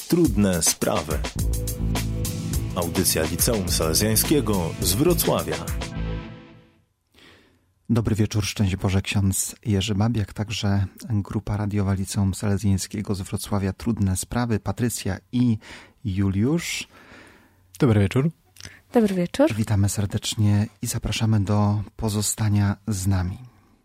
Trudne sprawy. Audycja Liceum Salezjańskiego z Wrocławia. Dobry wieczór, szczęść Boże, ksiądz Jerzy Babiak, także grupa radiowa Liceum Salezjańskiego z Wrocławia. Trudne sprawy, Patrycja i Juliusz. Dobry wieczór. Dobry wieczór. Witamy serdecznie i zapraszamy do pozostania z nami.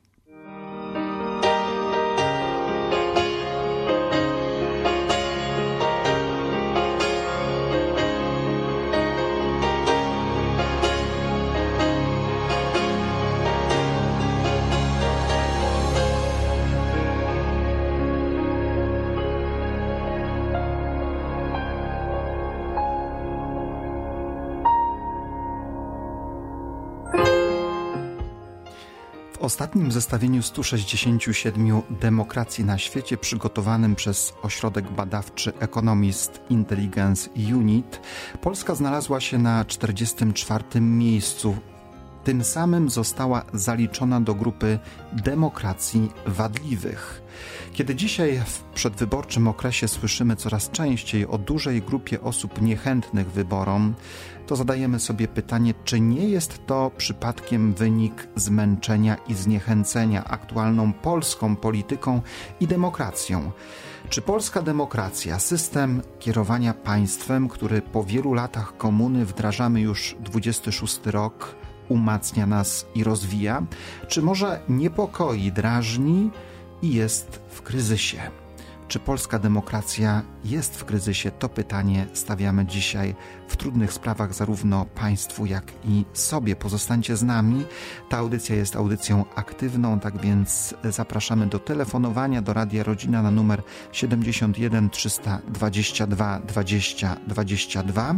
W ostatnim zestawieniu 167 demokracji na świecie przygotowanym przez ośrodek badawczy Economist Intelligence Unit Polska znalazła się na 44. miejscu. Tym samym została zaliczona do grupy demokracji wadliwych. Kiedy dzisiaj w przedwyborczym okresie słyszymy coraz częściej o dużej grupie osób niechętnych wyborom, to zadajemy sobie pytanie, czy nie jest to przypadkiem wynik zmęczenia i zniechęcenia aktualną polską polityką i demokracją. Czy polska demokracja, system kierowania państwem, który po wielu latach komuny wdrażamy już 26 rok, umacnia nas i rozwija, czy może niepokoi, drażni i jest w kryzysie? Czy polska demokracja jest w kryzysie? To pytanie stawiamy dzisiaj w trudnych sprawach zarówno państwu, jak i sobie. Pozostańcie z nami. Ta audycja jest audycją aktywną, tak więc zapraszamy do telefonowania do Radia Rodzina na numer 71 322 20 22.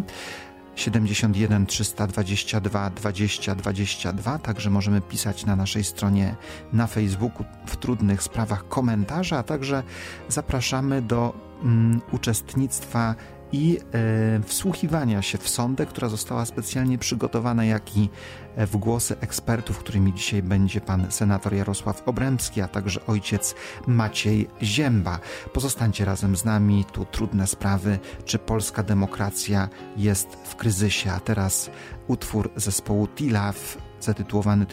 71 322 20 22. Także możemy pisać na naszej stronie na Facebooku w trudnych sprawach komentarze, a także zapraszamy do uczestnictwa i wsłuchiwania się w sondę, która została specjalnie przygotowana, jak i w głosy ekspertów, którymi dzisiaj będzie pan senator Jarosław Obremski, a także ojciec Maciej Zięba. Pozostańcie razem z nami, tu trudne sprawy, czy polska demokracja jest w kryzysie. A teraz utwór zespołu Tilaf, zatytułowany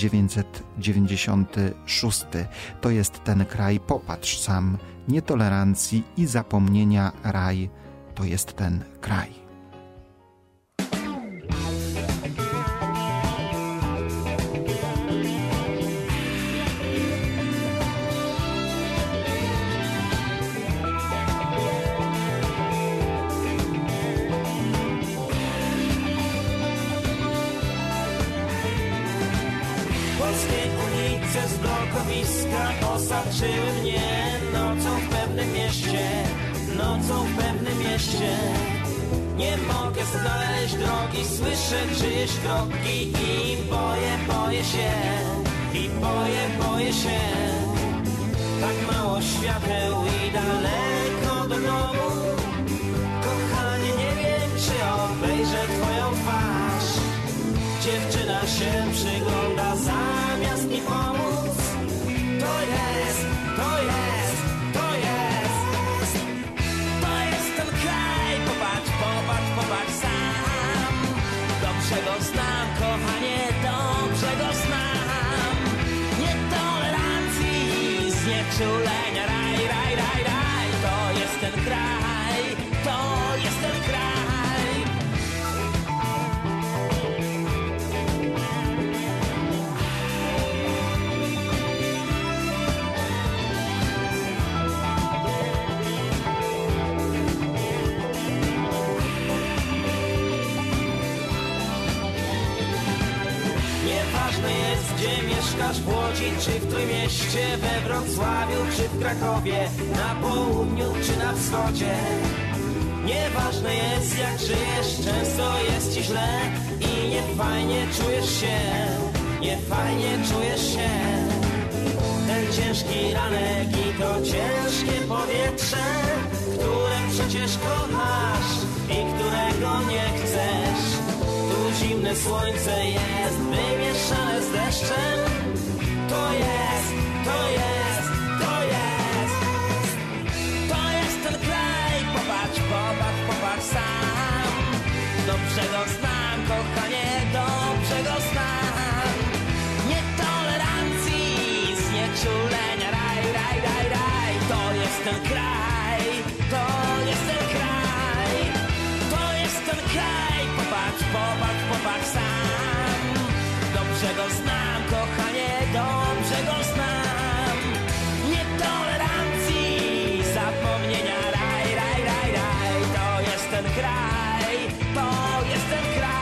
1996. To jest ten kraj, popatrz sam, nietolerancji i zapomnienia raj. To jest ten kraj. Polskie ulice z blokowiska osaczyły mnie nocą w pewnym mieście. Nocą w pewnym mieście nie mogę znaleźć drogi, słyszę czyjeś kroki i boję się, boję się. Tak mało świateł i daleko do domu. Kochanie, nie wiem, czy obejrzę twoją twarz. Dziewczyna się przygląda zamiast mi pomóc. To jest popatrz sam. Dobrze go znam, kochanie, dobrze go znam. Nietolerancji i znieczulenia, raj. To jest ten kraj, to jest ten kraj. Nieważne jest, gdzie mieszkasz, w Łodzi czy w Trójmieście, we Wrocławiu czy w Krakowie, na południu czy na wschodzie. Nieważne jest, jak żyjesz, często jest ci źle i niefajnie czujesz się. Ten ciężki ranek i to ciężkie powietrze, które przecież kochasz i którego nie chcesz. Tu zimne słońce jest wymieszane z deszczem. To jest ten kraj, popatrz. kraj, to jest ten kraj, to jest ten kraj. Popatrz, popatrz, popatrz sam. Dobrze go znam, kochanie, dobrze go znam. Nietolerancji, zapomnienia, raj, raj, raj, raj. To jest ten kraj, to jest ten kraj.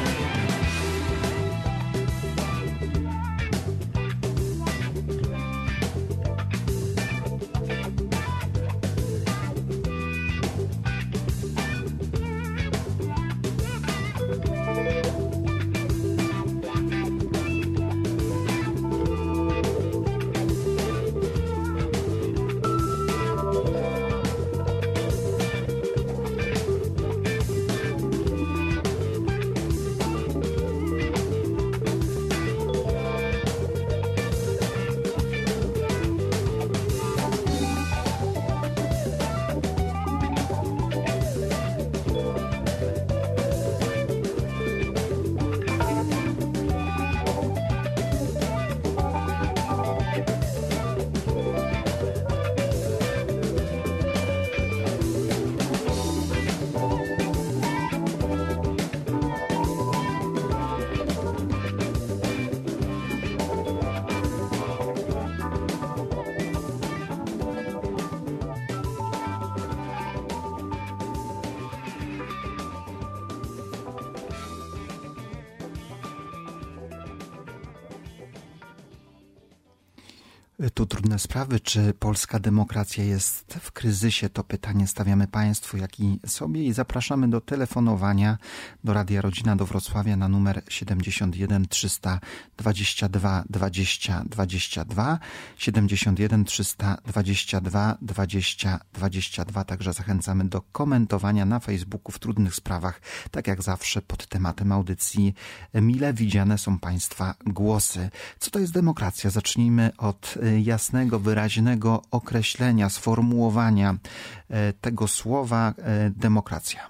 Tu trudne sprawy, czy polska demokracja jest w kryzysie, to pytanie stawiamy Państwu, jak i sobie i zapraszamy do telefonowania do Radia Rodzina do Wrocławia na numer 71 322 20 22, 71 322 20 22. Także zachęcamy do komentowania na Facebooku w trudnych sprawach, tak jak zawsze pod tematem audycji mile widziane są Państwa głosy. Co to jest demokracja? Zacznijmy od jasnego, wyraźnego określenia, sformułowania tego słowa demokracja.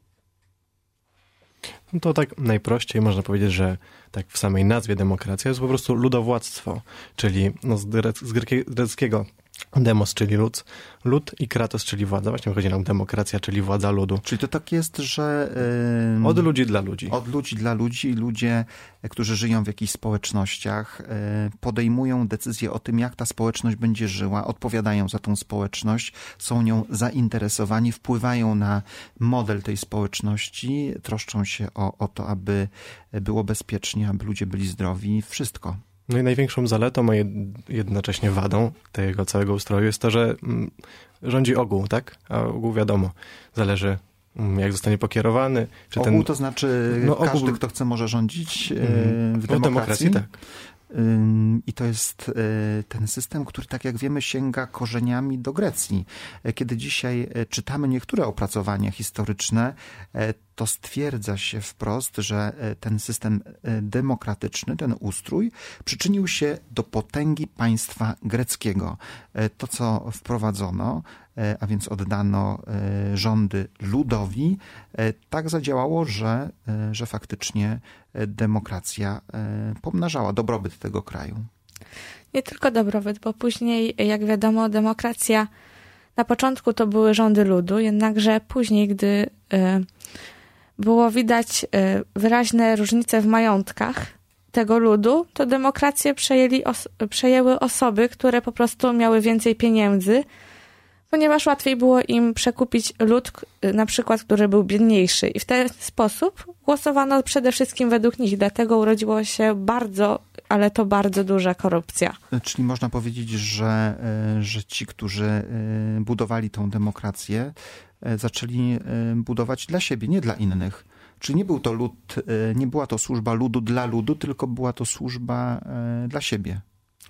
No to tak najprościej można powiedzieć, że tak w samej nazwie demokracja jest po prostu ludowładztwo, czyli no z greckiego demos, czyli lud i kratos, czyli władza. Właśnie chodzi nam demokracja, czyli władza ludu. Czyli to tak jest, że... Od ludzi dla ludzi. Od ludzi dla ludzi. Ludzie, którzy żyją w jakichś społecznościach, podejmują decyzje o tym, jak ta społeczność będzie żyła, odpowiadają za tą społeczność, są nią zainteresowani, wpływają na model tej społeczności, troszczą się o to, aby było bezpiecznie, aby ludzie byli zdrowi, wszystko. No i największą zaletą, a jednocześnie wadą tego całego ustroju jest to, że rządzi ogół, tak? A ogół wiadomo, zależy jak zostanie pokierowany. Czy ogół to znaczy każdy, kto chce, może rządzić w demokracji? Tak. I to jest ten system, który, tak jak wiemy, sięga korzeniami do Grecji. Kiedy dzisiaj czytamy niektóre opracowania historyczne, to stwierdza się wprost, że ten system demokratyczny, ten ustrój przyczynił się do potęgi państwa greckiego. To, co wprowadzono, a więc oddano rządy ludowi, tak zadziałało, że faktycznie demokracja pomnażała dobrobyt tego kraju. Nie tylko dobrobyt, bo później, jak wiadomo, demokracja na początku to były rządy ludu, jednakże później, gdy było widać wyraźne różnice w majątkach tego ludu, to demokrację przejęły osoby, które po prostu miały więcej pieniędzy, ponieważ łatwiej było im przekupić lud, na przykład, który był biedniejszy. I w ten sposób głosowano przede wszystkim według nich. Dlatego urodziło się ale to bardzo duża korupcja. Czyli można powiedzieć, że ci, którzy budowali tą demokrację, zaczęli budować dla siebie, nie dla innych. Czyli nie był to lud, nie była to służba ludu dla ludu, tylko była to służba dla siebie.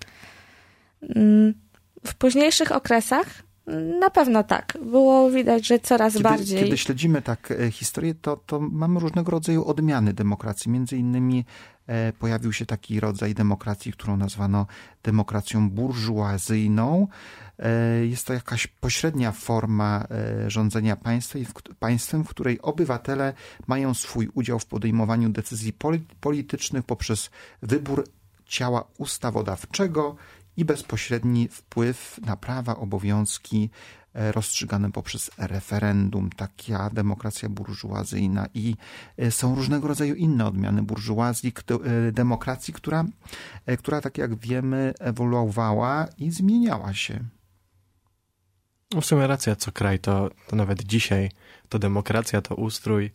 W późniejszych okresach na pewno tak. Było widać, że coraz bardziej... Kiedy śledzimy tak historię, to mamy różnego rodzaju odmiany demokracji. Między innymi pojawił się taki rodzaj demokracji, którą nazwano demokracją burżuazyjną. Jest to jakaś pośrednia forma rządzenia państwem, w której obywatele mają swój udział w podejmowaniu decyzji politycznych poprzez wybór ciała ustawodawczego i bezpośredni wpływ na prawa, obowiązki rozstrzygane poprzez referendum, taka demokracja burżuazyjna i są różnego rodzaju inne odmiany burżuazji, demokracji, która tak jak wiemy ewoluowała i zmieniała się. W sumie racja, co kraj, to nawet dzisiaj to demokracja, to ustrój,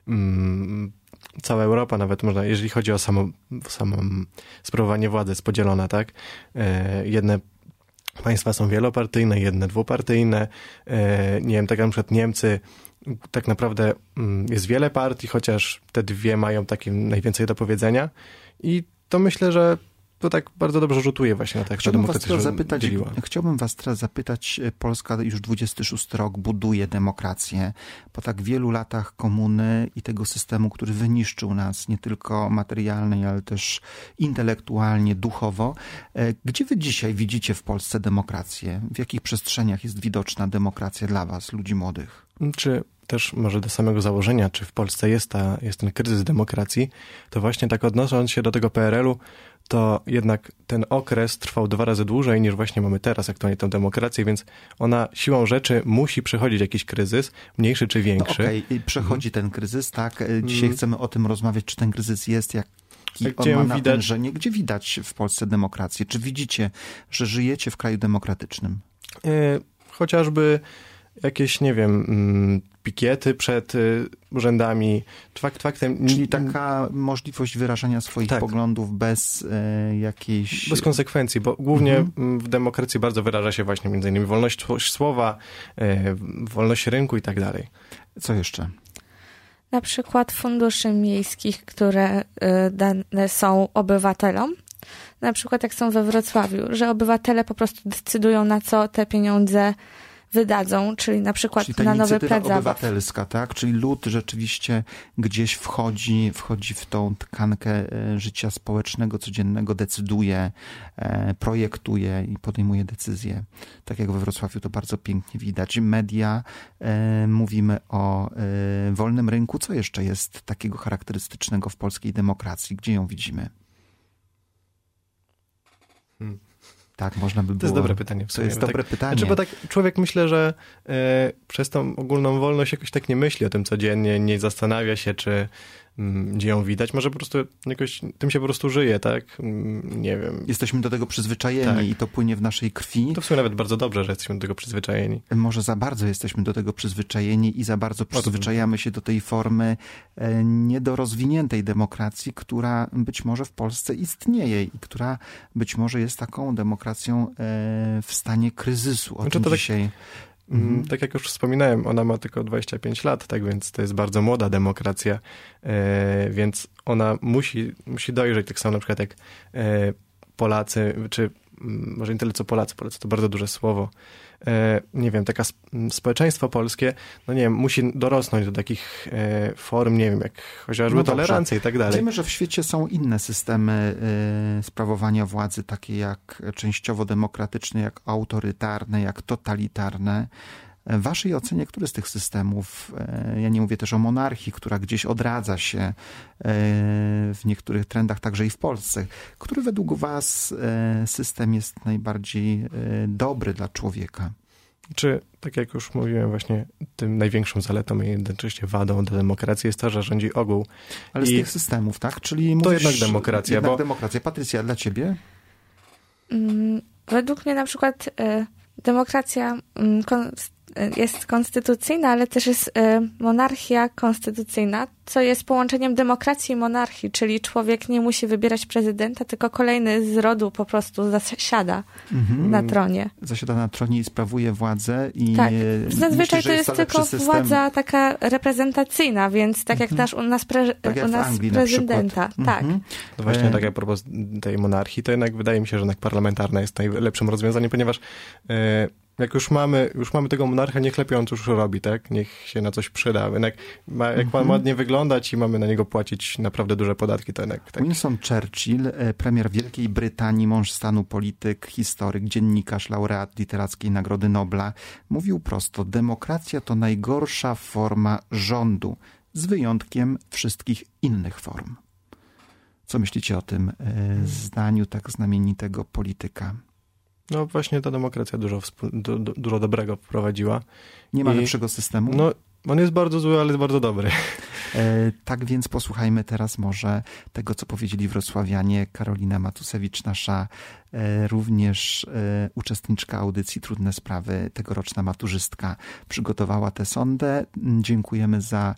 cała Europa nawet można, jeżeli chodzi o samo sprawowanie władzy, jest podzielona, tak? Jedne państwa są wielopartyjne, jedne dwupartyjne. Nie wiem, tak jak na przykład Niemcy, tak naprawdę jest wiele partii, chociaż te dwie mają takie najwięcej do powiedzenia i to myślę, że to tak bardzo dobrze rzutuje właśnie na tak, że demokracja się dzieliła. Chciałbym was teraz zapytać, Polska już 26 rok buduje demokrację po tak wielu latach komuny i tego systemu, który wyniszczył nas nie tylko materialnie, ale też intelektualnie, duchowo. Gdzie wy dzisiaj widzicie w Polsce demokrację? W jakich przestrzeniach jest widoczna demokracja dla was, ludzi młodych? Czy też może do samego założenia, czy w Polsce jest ten kryzys demokracji, to właśnie tak odnosząc się do tego PRL-u, to jednak ten okres trwał 2 razy dłużej niż właśnie mamy teraz aktualnie tę demokrację, więc ona siłą rzeczy musi przechodzić jakiś kryzys, mniejszy czy większy. No okej, przechodzi ten kryzys, tak? Dzisiaj chcemy o tym rozmawiać, czy ten kryzys jest, jaki on ma natężenie. Gdzie widać w Polsce demokrację? Czy widzicie, że żyjecie w kraju demokratycznym? Chociażby jakieś, nie wiem, pikiety przed urzędami. Faktem, czyli taka możliwość wyrażania swoich poglądów bez jakiejś... Bez konsekwencji, bo głównie w demokracji bardzo wyraża się właśnie między innymi wolność słowa, wolność rynku i tak dalej. Co jeszcze? Na przykład funduszy miejskich, które dane są obywatelom. Na przykład jak są we Wrocławiu, że obywatele po prostu decydują, na co te pieniądze wydadzą, czyli na przykład na nowy plac zabaw. Obywatelska, tak? Czyli lud rzeczywiście gdzieś wchodzi w tą tkankę życia społecznego, codziennego, decyduje, projektuje i podejmuje decyzje. Tak jak we Wrocławiu to bardzo pięknie widać. Media, mówimy o wolnym rynku. Co jeszcze jest takiego charakterystycznego w polskiej demokracji? Gdzie ją widzimy? Tak, można by było... To jest dobre pytanie. To jest dobre pytanie. Znaczy, bo tak człowiek myślę, że przez tą ogólną wolność jakoś tak nie myśli o tym codziennie, nie zastanawia się, czy gdzie ją widać. Może po prostu jakoś tym się po prostu żyje, tak? Nie wiem. Jesteśmy do tego przyzwyczajeni i to płynie w naszej krwi. To w sumie nawet bardzo dobrze, że jesteśmy do tego przyzwyczajeni. Może za bardzo jesteśmy do tego przyzwyczajeni i za bardzo przyzwyczajamy się do tej formy niedorozwiniętej demokracji, która być może w Polsce istnieje i która być może jest taką demokracją w stanie kryzysu. O tym dzisiaj... Tak jak już wspominałem, ona ma tylko 25 lat, tak więc to jest bardzo młoda demokracja, więc ona musi dojrzeć, tak samo na przykład jak Polacy, czy może nie tyle co Polacy to bardzo duże słowo, nie wiem, taka społeczeństwo polskie, no nie wiem, musi dorosnąć do takich form, nie wiem, jak chociażby tolerancja i tak dalej. Wiemy, że w świecie są inne systemy sprawowania władzy, takie jak częściowo demokratyczne, jak autorytarne, jak totalitarne. W waszej ocenie, który z tych systemów, ja nie mówię też o monarchii, która gdzieś odradza się w niektórych trendach, także i w Polsce, który według was system jest najbardziej dobry dla człowieka? Czy, tak jak już mówiłem, właśnie tym największą zaletą i jednocześnie wadą dla demokracji jest to, że rządzi ogół. Ale z tych systemów, tak? Czyli to jednak demokracja. Demokracja. Patrycja, dla ciebie? Według mnie na przykład demokracja jest konstytucyjna, ale też jest monarchia konstytucyjna, co jest połączeniem demokracji i monarchii, czyli człowiek nie musi wybierać prezydenta, tylko kolejny z rodu po prostu zasiada na tronie. Zasiada na tronie i sprawuje władzę. I tak, zazwyczaj to jest tylko władza taka reprezentacyjna, więc tak jak u nas prezydenta. Tak. No właśnie tak a propos tej monarchii, to jednak wydaje mi się, że jednak parlamentarna jest najlepszym rozwiązaniem, ponieważ jak już mamy tego monarcha, niech lepiej on cóż robi, tak? Niech się na coś przyda. Jak ma ładnie wyglądać i mamy na niego płacić naprawdę duże podatki, to jednak... Tak. Winston Churchill, premier Wielkiej Brytanii, mąż stanu, polityk, historyk, dziennikarz, laureat Literackiej Nagrody Nobla, mówił prosto: demokracja to najgorsza forma rządu, z wyjątkiem wszystkich innych form. Co myślicie o tym zdaniu tak znamienitego polityka? No właśnie ta demokracja dużo dobrego wprowadziła. Nie ma lepszego systemu? No, on jest bardzo zły, ale jest bardzo dobry. Tak więc posłuchajmy teraz może tego, co powiedzieli wrocławianie. Karolina Matusewicz, nasza również uczestniczka audycji Trudne Sprawy, tegoroczna maturzystka, przygotowała tę sondę. Dziękujemy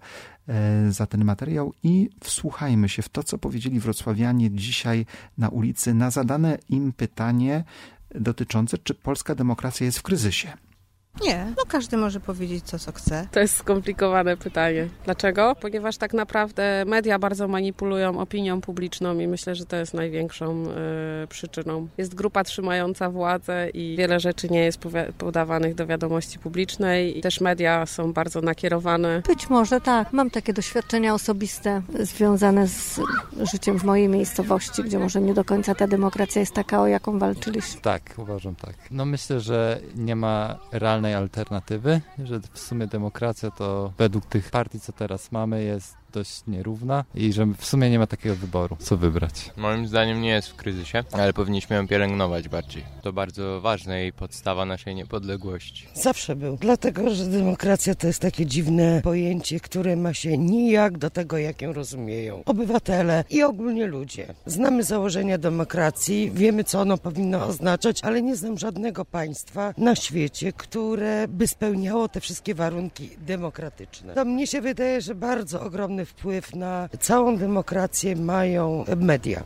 za ten materiał i wsłuchajmy się w to, co powiedzieli wrocławianie dzisiaj na ulicy na zadane im pytanie dotyczące, czy polska demokracja jest w kryzysie. Nie, każdy może powiedzieć co chce. To jest skomplikowane pytanie. Dlaczego? Ponieważ tak naprawdę media bardzo manipulują opinią publiczną i myślę, że to jest największą przyczyną. Jest grupa trzymająca władzę i wiele rzeczy nie jest podawanych do wiadomości publicznej. I też media są bardzo nakierowane. Być może tak. Mam takie doświadczenia osobiste związane z życiem w mojej miejscowości, gdzie może nie do końca ta demokracja jest taka, o jaką walczyliśmy. Tak, uważam tak. Myślę, że nie ma realnej alternatywy, że w sumie demokracja to według tych partii, co teraz mamy, jest dość nierówna i że w sumie nie ma takiego wyboru, co wybrać. Moim zdaniem nie jest w kryzysie, ale powinniśmy ją pielęgnować bardziej. To bardzo ważne i podstawa naszej niepodległości. Zawsze był, dlatego że demokracja to jest takie dziwne pojęcie, które ma się nijak do tego, jak ją rozumieją obywatele i ogólnie ludzie. Znamy założenia demokracji, wiemy, co ono powinno oznaczać, ale nie znam żadnego państwa na świecie, które by spełniało te wszystkie warunki demokratyczne. To mnie się wydaje, że bardzo ogromny wpływ na całą demokrację mają media.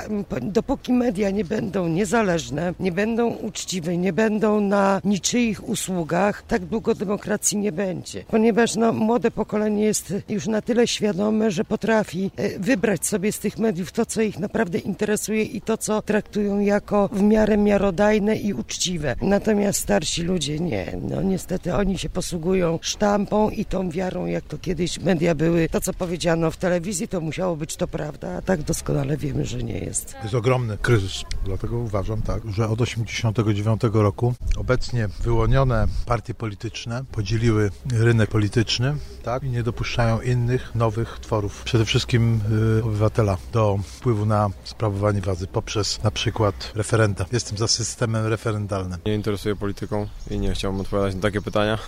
Dopóki media nie będą niezależne, nie będą uczciwe, nie będą na niczyich usługach, tak długo demokracji nie będzie. Ponieważ młode pokolenie jest już na tyle świadome, że potrafi wybrać sobie z tych mediów to, co ich naprawdę interesuje i to, co traktują jako w miarę miarodajne i uczciwe. Natomiast starsi ludzie nie. Niestety oni się posługują sztampą i tą wiarą, jak to kiedyś media były. To, co powiedziano w telewizji, to musiało być to prawda, a tak doskonale wiemy, że nie jest. Jest ogromny kryzys, dlatego uważam tak, że od 1989 roku obecnie wyłonione partie polityczne podzieliły rynek polityczny, tak, i nie dopuszczają innych, nowych tworów. Przede wszystkim obywatela do wpływu na sprawowanie władzy poprzez na przykład referenda. Jestem za systemem referendalnym. Nie interesuję polityką i nie chciałbym odpowiadać na takie pytania.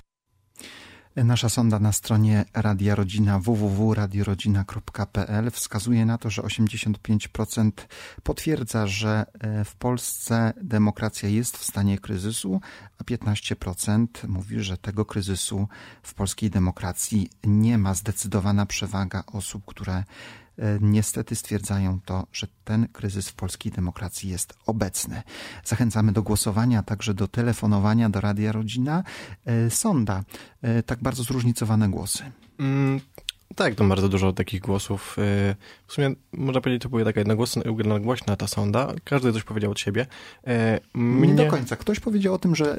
Nasza sonda na stronie Radia Rodzina www.radiorodzina.pl wskazuje na to, że 85% potwierdza, że w Polsce demokracja jest w stanie kryzysu, a 15% mówi, że tego kryzysu w polskiej demokracji nie ma. Zdecydowana przewaga osób, które niestety stwierdzają to, że ten kryzys w polskiej demokracji jest obecny. Zachęcamy do głosowania, a także do telefonowania do Radia Rodzina. Sonda, tak bardzo zróżnicowane głosy. Tak, to bardzo dużo takich głosów. W sumie można powiedzieć, to była taka jednogłośna ta sonda. Każdy coś powiedział od siebie. Nie do końca. Ktoś powiedział o tym, że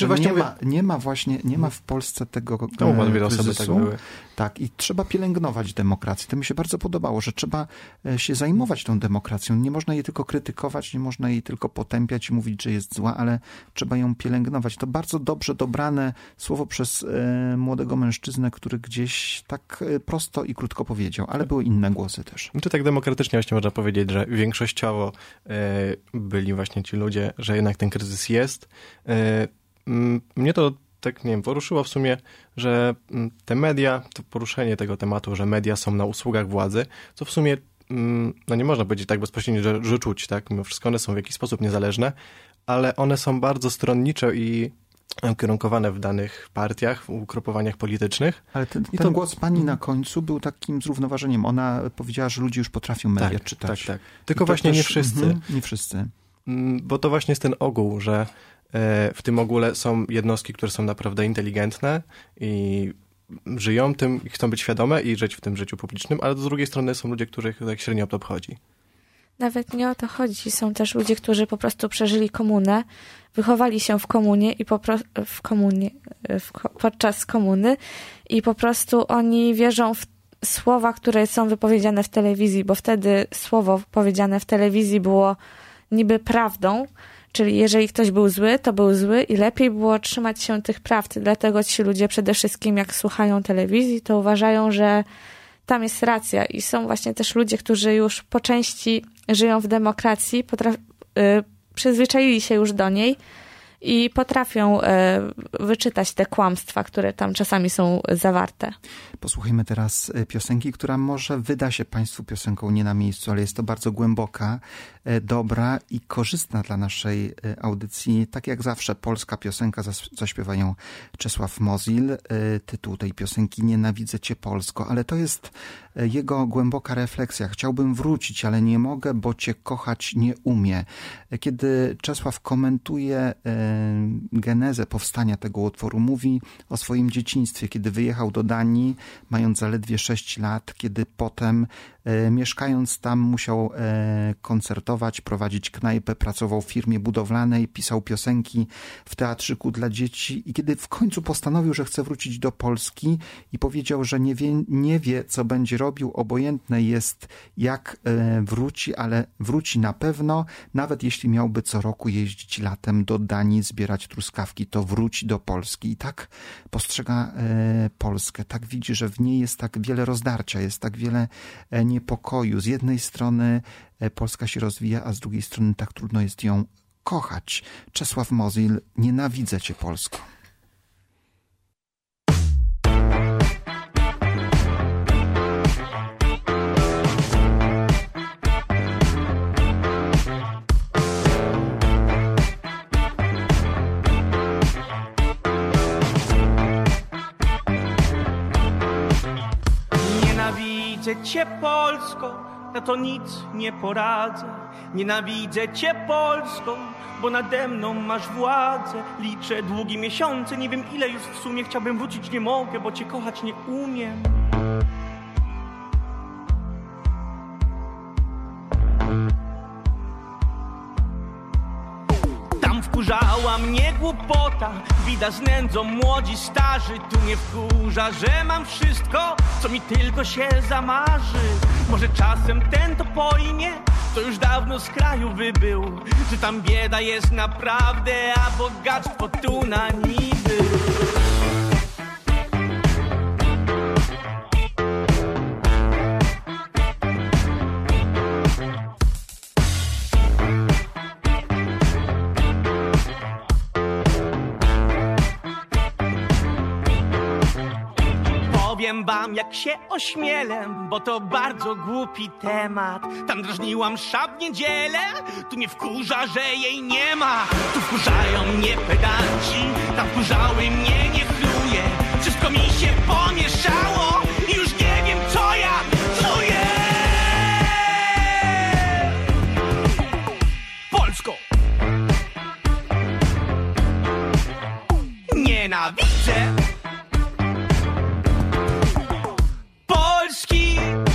nie ma w Polsce tego kryzysu. Tak były. Tak, i trzeba pielęgnować demokrację. To mi się bardzo podobało, że trzeba się zajmować tą demokracją. Nie można jej tylko krytykować, nie można jej tylko potępiać i mówić, że jest zła, ale trzeba ją pielęgnować. To bardzo dobrze dobrane słowo przez młodego mężczyznę, który gdzieś tak prosto i krótko powiedział, ale były inne głosy też. Czy tak demokratycznie właśnie można powiedzieć, że większościowo byli właśnie ci ludzie, że jednak ten kryzys jest. Mnie to tak, nie wiem, poruszyło w sumie, że te media, to poruszenie tego tematu, że media są na usługach władzy, co w sumie, nie można powiedzieć tak bezpośrednio, że czuć, tak? Mimo wszystko one są w jakiś sposób niezależne, ale one są bardzo stronnicze i ukierunkowane w danych partiach, w ugrupowaniach politycznych. Ale ten głos pani na końcu był takim zrównoważeniem. Ona powiedziała, że ludzie już potrafią media czytać. Tak. Tylko właśnie nie wszyscy. Nie wszyscy. Bo to właśnie jest ten ogół, że w tym ogóle są jednostki, które są naprawdę inteligentne i żyją tym i chcą być świadome i żyć w tym życiu publicznym, ale z drugiej strony są ludzie, których tak średnio to obchodzi. Nawet nie o to chodzi. Są też ludzie, którzy po prostu przeżyli komunę, wychowali się w komunie i podczas komuny i po prostu oni wierzą w słowa, które są wypowiedziane w telewizji, bo wtedy słowo powiedziane w telewizji było niby prawdą, czyli jeżeli ktoś był zły, to był zły i lepiej było trzymać się tych prawd. Dlatego ci ludzie przede wszystkim, jak słuchają telewizji, to uważają, że tam jest racja. I są właśnie też ludzie, którzy już po części żyją w demokracji, przyzwyczaili się już do niej i potrafią wyczytać te kłamstwa, które tam czasami są zawarte. Posłuchajmy teraz piosenki, która może wyda się Państwu piosenką nie na miejscu, ale jest to bardzo głęboka, dobra i korzystna dla naszej audycji. Tak jak zawsze polska piosenka, zaśpiewa ją Czesław Mozil. Tytuł tej piosenki Nienawidzę Cię Polsko, ale to jest jego głęboka refleksja. Chciałbym wrócić, ale nie mogę, bo Cię kochać nie umiem. Kiedy Czesław komentuje genezę powstania tego utworu, mówi o swoim dzieciństwie, kiedy wyjechał do Danii, mając zaledwie 6 lat, kiedy potem mieszkając tam musiał koncertować, prowadzić knajpę, pracował w firmie budowlanej, pisał piosenki w teatrzyku dla dzieci i kiedy w końcu postanowił, że chce wrócić do Polski i powiedział, że nie wie co będzie robił, obojętne jest jak wróci, ale wróci na pewno, nawet jeśli miałby co roku jeździć latem do Danii, zbierać truskawki, to wróci do Polski. I tak postrzega Polskę, tak widzi, że w niej jest tak wiele rozdarcia, jest tak wiele niepokoju. Z jednej strony Polska się rozwija, a z drugiej strony tak trudno jest ją kochać. Czesław Mozil, Nienawidzę Cię Polsko. Nienawidzę Cię Polsko, na to nic nie poradzę. Nienawidzę Cię Polsko, bo nade mną masz władzę. Liczę długie miesiące, nie wiem ile już w sumie. Chciałbym wrócić, nie mogę, bo Cię kochać nie umiem. Tam wkurzała mnie głupota, bida z nędzą, młodzi, starzy. Tu mnie wkurza, że mam wszystko, co mi tylko się zamarzy. Może czasem ten to pojmie, to już dawno z kraju wybył, że tam bieda jest naprawdę, a bogactwo tu na niby. Powiem wam, jak się ośmielę, bo to bardzo głupi temat. Tam drażniłam msza w niedzielę, tu mnie wkurza, że jej nie ma. Tu wkurzają mnie pedanci, tam wkurzały mnie niechluje. Wszystko mi się pomieszało i już nie wiem, co ja czuję. Polsko! Nienawidzę Polski.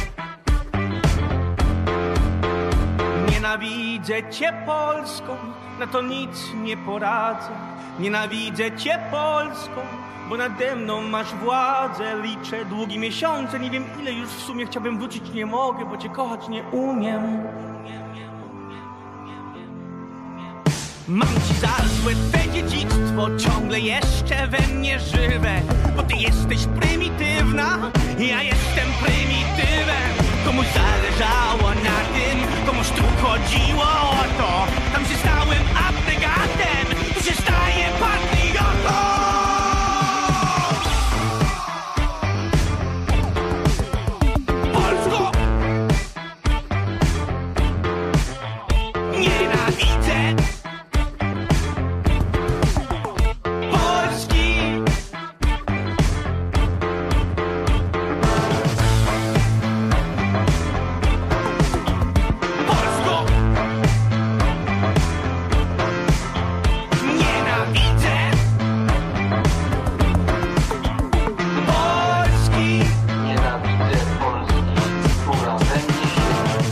Nienawidzę Cię Polsko, na to nic nie poradzę. Nienawidzę Cię Polsko, bo nade mną masz władzę. Liczę długie miesiące, nie wiem ile już w sumie. Chciałbym wrócić, nie mogę, bo Cię kochać nie umiem. Mam Ci za złe Twe dziedzictwo, ciągle jeszcze we mnie żywe. Bo Ty jesteś prymitywna, ja jestem prymitywem. Komuś zależało na tym, komuś tu chodziło o to. Tam się stałem abnegatem, tu się staję patriotą. Polsko! Nienawidzę Polski. Polsko! Nienawidzę Polski. Nienawidzę Polski, która we mnie się.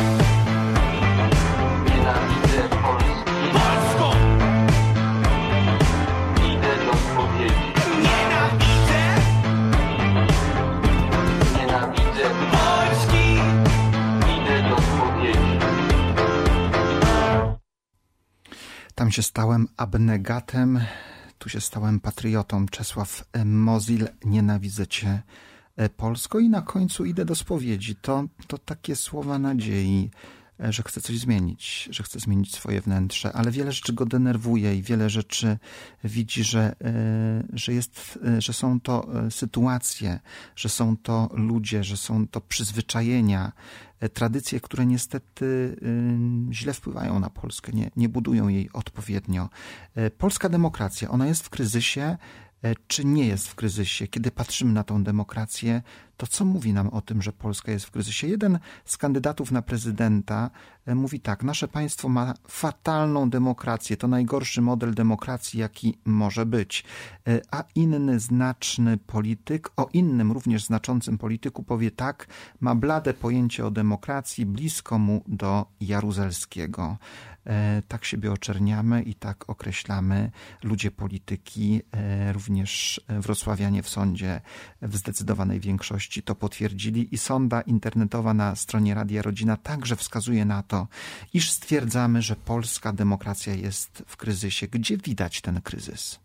Nienawidzę Polski. Polsko! Idę do spowiedzi. Nienawidzę Nienawidzę Polski. Idę do spowiedzi. Tam się stałem abnegatem, tu się stałem patriotą. Czesław Mozil, Nienawidzę Cię Polsko. I na końcu idę do spowiedzi. To takie słowa nadziei. że chce coś zmienić, że chce zmienić swoje wnętrze, ale wiele rzeczy go denerwuje i wiele rzeczy widzi, że są to sytuacje, że są to ludzie, że są to przyzwyczajenia, tradycje, które niestety źle wpływają na Polskę, nie budują jej odpowiednio. Polska demokracja, ona jest w kryzysie, czy nie jest w kryzysie? Kiedy patrzymy na tą demokrację, to co mówi nam o tym, że Polska jest w kryzysie? Jeden z kandydatów na prezydenta mówi tak: nasze państwo ma fatalną demokrację, to najgorszy model demokracji, jaki może być. A inny znaczny polityk, o innym również znaczącym polityku powie tak: ma blade pojęcie o demokracji, blisko mu do Jaruzelskiego. Tak siebie oczerniamy i tak określamy ludzie polityki, również wrocławianie w sądzie w zdecydowanej większości to potwierdzili i sonda internetowa na stronie Radia Rodzina także wskazuje na to, iż stwierdzamy, że polska demokracja jest w kryzysie. Gdzie widać ten kryzys?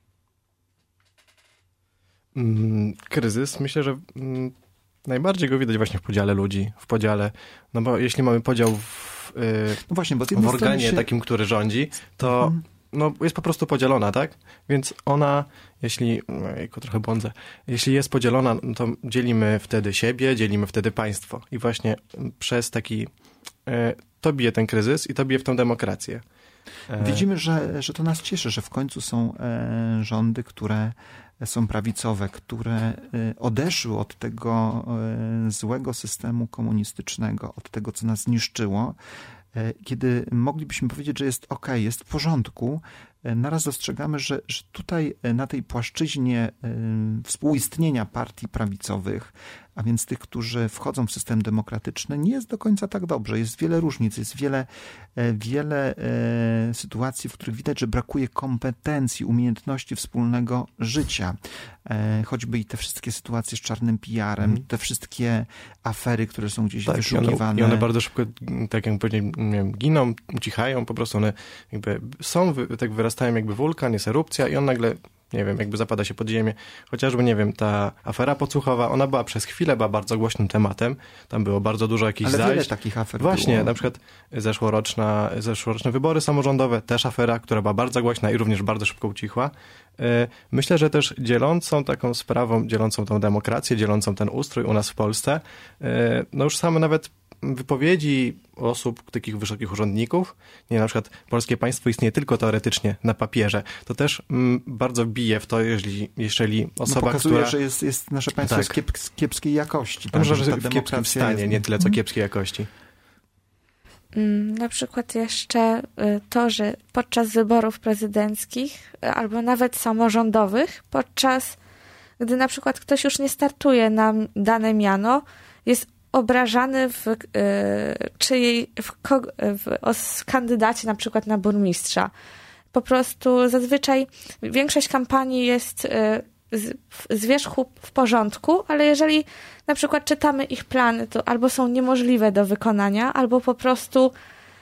Kryzys, myślę, że najbardziej go widać właśnie w podziale ludzi, w podziale, no bo jeśli mamy podział no właśnie, bo w organie takim, który rządzi, to no, jest po prostu podzielona, tak? Więc ona, trochę błądzę, jeśli jest podzielona, to dzielimy wtedy siebie, dzielimy wtedy państwo. I właśnie przez taki, to bije ten kryzys i to bije w tą demokrację. Widzimy, że to nas cieszy, że w końcu są rządy, które są prawicowe, które odeszły od tego złego systemu komunistycznego, od tego, co nas zniszczyło, kiedy moglibyśmy powiedzieć, że jest okej, jest w porządku, naraz dostrzegamy, że tutaj na tej płaszczyźnie współistnienia partii prawicowych, a więc tych, którzy wchodzą w system demokratyczny, nie jest do końca tak dobrze. Jest wiele różnic, jest wiele sytuacji, w których widać, że brakuje kompetencji, umiejętności wspólnego życia. Choćby i te wszystkie sytuacje z czarnym PR-em, te wszystkie afery, które są gdzieś wyszukiwane. I one bardzo szybko, tak jak powiedziałem, giną, ucichają, po prostu one jakby są, tak wyrastają jakby wulkan, jest erupcja i on nagle, nie wiem, jakby zapada się pod ziemię. Chociażby, nie wiem, ta afera podsłuchowa, ona była przez chwilę bardzo głośnym tematem. Tam było bardzo dużo jakichś zajść. Ale wiele takich afer właśnie, było. Na przykład zeszłoroczne wybory samorządowe, też afera, która była bardzo głośna i również bardzo szybko ucichła. Myślę, że też dzielącą taką sprawą, dzielącą tą demokrację, dzielącą ten ustrój u nas w Polsce, no już same nawet wypowiedzi osób, takich wysokich urzędników, na przykład polskie państwo istnieje tylko teoretycznie na papierze, to też bardzo bije w to, jeżeli osoba, pokazuje, która... że jest nasze państwo jest kiepskiej jakości. Może, że w kiepskim stanie, nie tyle co kiepskiej jakości. Na przykład jeszcze to, że podczas wyborów prezydenckich albo nawet samorządowych, podczas gdy na przykład ktoś już nie startuje na dane miano, jest obrażany w kandydacie na przykład na burmistrza. Po prostu zazwyczaj większość kampanii jest z wierzchu w porządku, ale jeżeli na przykład czytamy ich plany, to albo są niemożliwe do wykonania, albo po prostu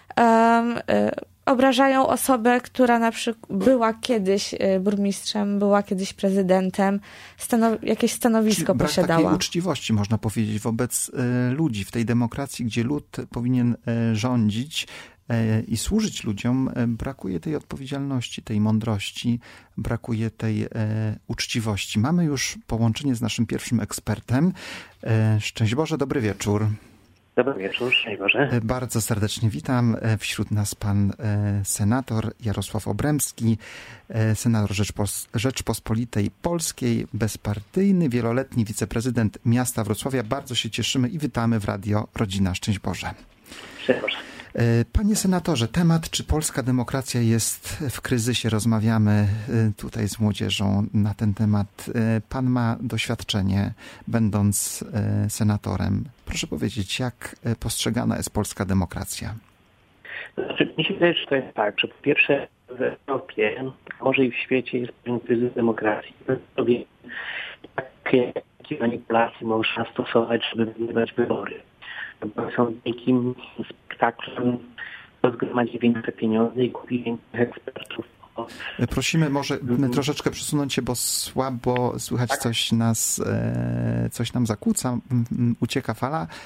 obrażają osobę, która na przykład była kiedyś burmistrzem, była kiedyś prezydentem, jakieś stanowisko brak posiadała. Takiej uczciwości, można powiedzieć, wobec ludzi. W tej demokracji, gdzie lud powinien rządzić i służyć ludziom, brakuje tej odpowiedzialności, tej mądrości, brakuje tej uczciwości. Mamy już połączenie z naszym pierwszym ekspertem. Szczęść Boże, dobry wieczór. Dobry wieczór, szczęść Boże. Bardzo serdecznie witam. Wśród nas pan senator Jarosław Obremski, senator Rzeczpospolitej Polskiej, bezpartyjny, wieloletni wiceprezydent miasta Wrocławia. Bardzo się cieszymy i witamy w Radio Rodzina. Szczęść Boże. Szczęść Boże. Panie senatorze, temat, czy polska demokracja jest w kryzysie, rozmawiamy tutaj z młodzieżą na ten temat. Pan ma doświadczenie, będąc senatorem. Proszę powiedzieć, jak postrzegana jest polska demokracja? Znaczy, mi się wydaje, że to jest tak, że po pierwsze w Europie, a może i w świecie jest pewien kryzys demokracji. Sobie jakie manipulacje można stosować, żeby wygrywać wybory. Są wielkim spektaklem, rozgromadzi większe pieniądze i kupi większych ekspertów. Prosimy może troszeczkę przesunąć się, bo słabo słychać, coś nam zakłóca, ucieka fala.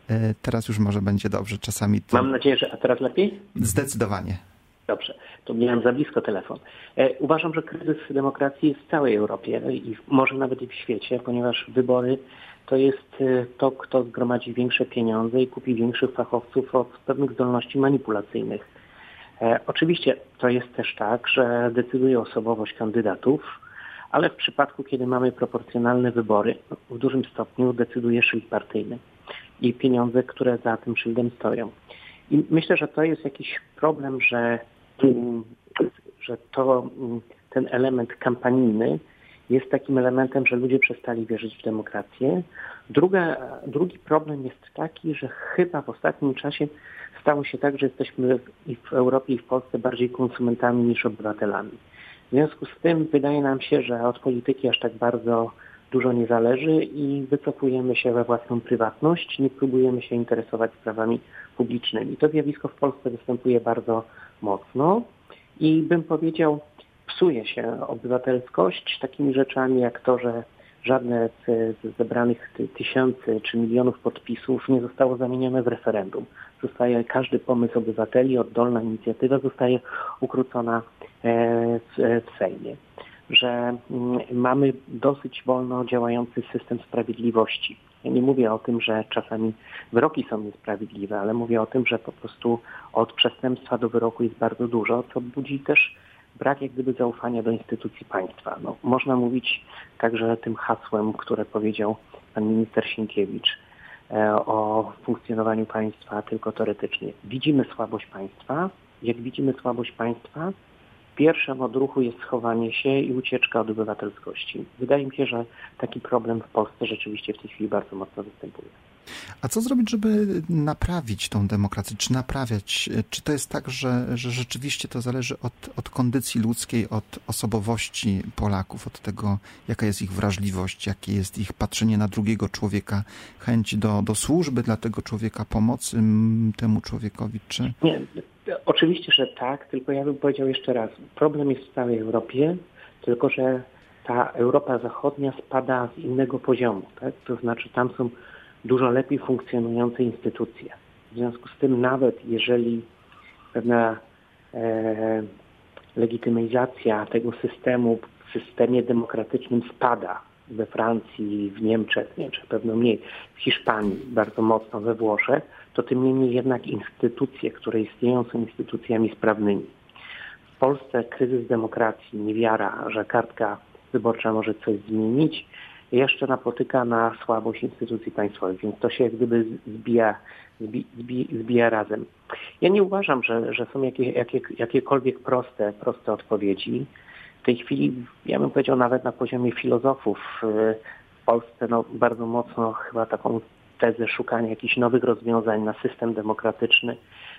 Teraz już może będzie dobrze. Czasami to... Mam nadzieję, że... A teraz lepiej? Zdecydowanie. Dobrze, to miałem za blisko telefon. Uważam, że kryzys demokracji jest w całej Europie i może nawet i w świecie, ponieważ wybory to jest to, kto zgromadzi większe pieniądze i kupi większych fachowców od pewnych zdolności manipulacyjnych. Oczywiście to jest też tak, że decyduje osobowość kandydatów, ale w przypadku, kiedy mamy proporcjonalne wybory, w dużym stopniu decyduje szyld partyjny i pieniądze, które za tym szyldem stoją. I myślę, że to jest jakiś problem, że ten element kampanijny jest takim elementem, że ludzie przestali wierzyć w demokrację. Drugi problem jest taki, że chyba w ostatnim czasie stało się tak, że jesteśmy i w Europie, i w Polsce bardziej konsumentami niż obywatelami. W związku z tym wydaje nam się, że od polityki aż tak bardzo dużo nie zależy i wycofujemy się we własną prywatność, nie próbujemy się interesować sprawami publicznymi. To zjawisko w Polsce występuje bardzo mocno i bym powiedział, psuje się obywatelskość takimi rzeczami jak to, że żadne z zebranych tysięcy czy milionów podpisów nie zostało zamienione w referendum. Każdy pomysł obywateli, oddolna inicjatywa zostaje ukrócona w Sejmie. Że mamy dosyć wolno działający system sprawiedliwości. Ja nie mówię o tym, że czasami wyroki są niesprawiedliwe, ale mówię o tym, że po prostu od przestępstwa do wyroku jest bardzo dużo, co budzi też brak jak gdyby zaufania do instytucji państwa. No, można mówić także tym hasłem, które powiedział pan minister Sienkiewicz o funkcjonowaniu państwa tylko teoretycznie. Widzimy słabość państwa. Jak widzimy słabość państwa, pierwszym odruchu jest schowanie się i ucieczka od obywatelskości. Wydaje mi się, że taki problem w Polsce rzeczywiście w tej chwili bardzo mocno występuje. A co zrobić, żeby naprawić tą demokrację? Czy naprawiać? Czy to jest tak, że rzeczywiście to zależy od kondycji ludzkiej, od osobowości Polaków, od tego, jaka jest ich wrażliwość, jakie jest ich patrzenie na drugiego człowieka, chęć do służby dla tego człowieka, pomocy temu człowiekowi? Czy... Nie, oczywiście, że tak, tylko ja bym powiedział jeszcze raz, problem jest w całej Europie, tylko że ta Europa Zachodnia spada z innego poziomu, tak? To znaczy tam są dużo lepiej funkcjonujące instytucje. W związku z tym nawet jeżeli pewna legitymizacja tego systemu w systemie demokratycznym spada we Francji, w Niemczech, pewno mniej, w Hiszpanii bardzo mocno, we Włoszech, to tym niemniej jednak instytucje, które istnieją, są instytucjami sprawnymi. W Polsce kryzys demokracji, niewiara, że kartka wyborcza może coś zmienić, jeszcze napotyka na słabość instytucji państwowych, więc to się jak gdyby zbija razem. Ja nie uważam, że są jakiekolwiek proste odpowiedzi. W tej chwili, ja bym powiedział nawet na poziomie filozofów w Polsce bardzo mocno chyba taką tezę szukania jakichś nowych rozwiązań na system demokratyczny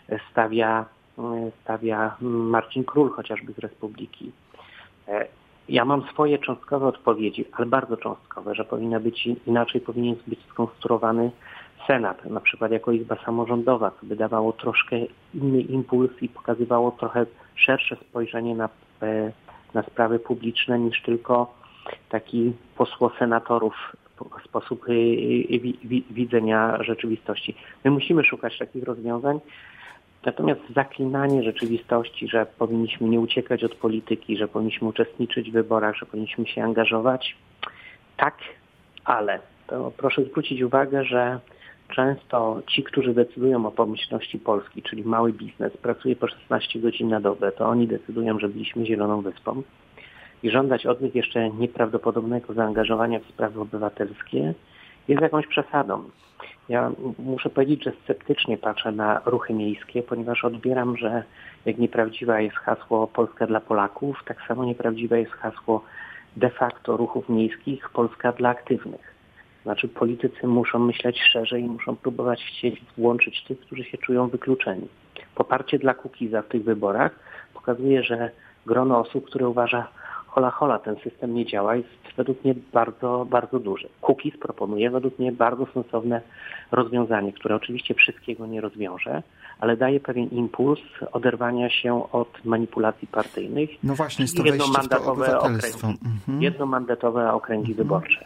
stawia Marcin Król, chociażby z Republiki. Ja mam swoje cząstkowe odpowiedzi, ale bardzo cząstkowe, że inaczej powinien być skonstruowany Senat, na przykład jako izba samorządowa, co by dawało troszkę inny impuls i pokazywało trochę szersze spojrzenie na sprawy publiczne niż tylko taki posło-senatorów sposób widzenia rzeczywistości. My musimy szukać takich rozwiązań, natomiast zaklinanie rzeczywistości, że powinniśmy nie uciekać od polityki, że powinniśmy uczestniczyć w wyborach, że powinniśmy się angażować, tak, ale to proszę zwrócić uwagę, że często ci, którzy decydują o pomyślności Polski, czyli mały biznes, pracuje po 16 godzin na dobę, to oni decydują, że byliśmy zieloną wyspą i żądać od nich jeszcze nieprawdopodobnego zaangażowania w sprawy obywatelskie jest jakąś przesadą. Ja muszę powiedzieć, że sceptycznie patrzę na ruchy miejskie, ponieważ odbieram, że jak nieprawdziwe jest hasło Polska dla Polaków, tak samo nieprawdziwe jest hasło de facto ruchów miejskich Polska dla aktywnych. Znaczy politycy muszą myśleć szerzej i muszą próbować chcieć włączyć tych, którzy się czują wykluczeni. Poparcie dla Kukiza w tych wyborach pokazuje, że grono osób, które uważa hola, ten system nie działa, jest według mnie bardzo, bardzo duży. Kukiz proponuje według mnie bardzo sensowne rozwiązanie, które oczywiście wszystkiego nie rozwiąże, ale daje pewien impuls oderwania się od manipulacji partyjnych. No właśnie, jest to wejście w to obywatelstwo. Jednomandatowe okręgi wyborcze.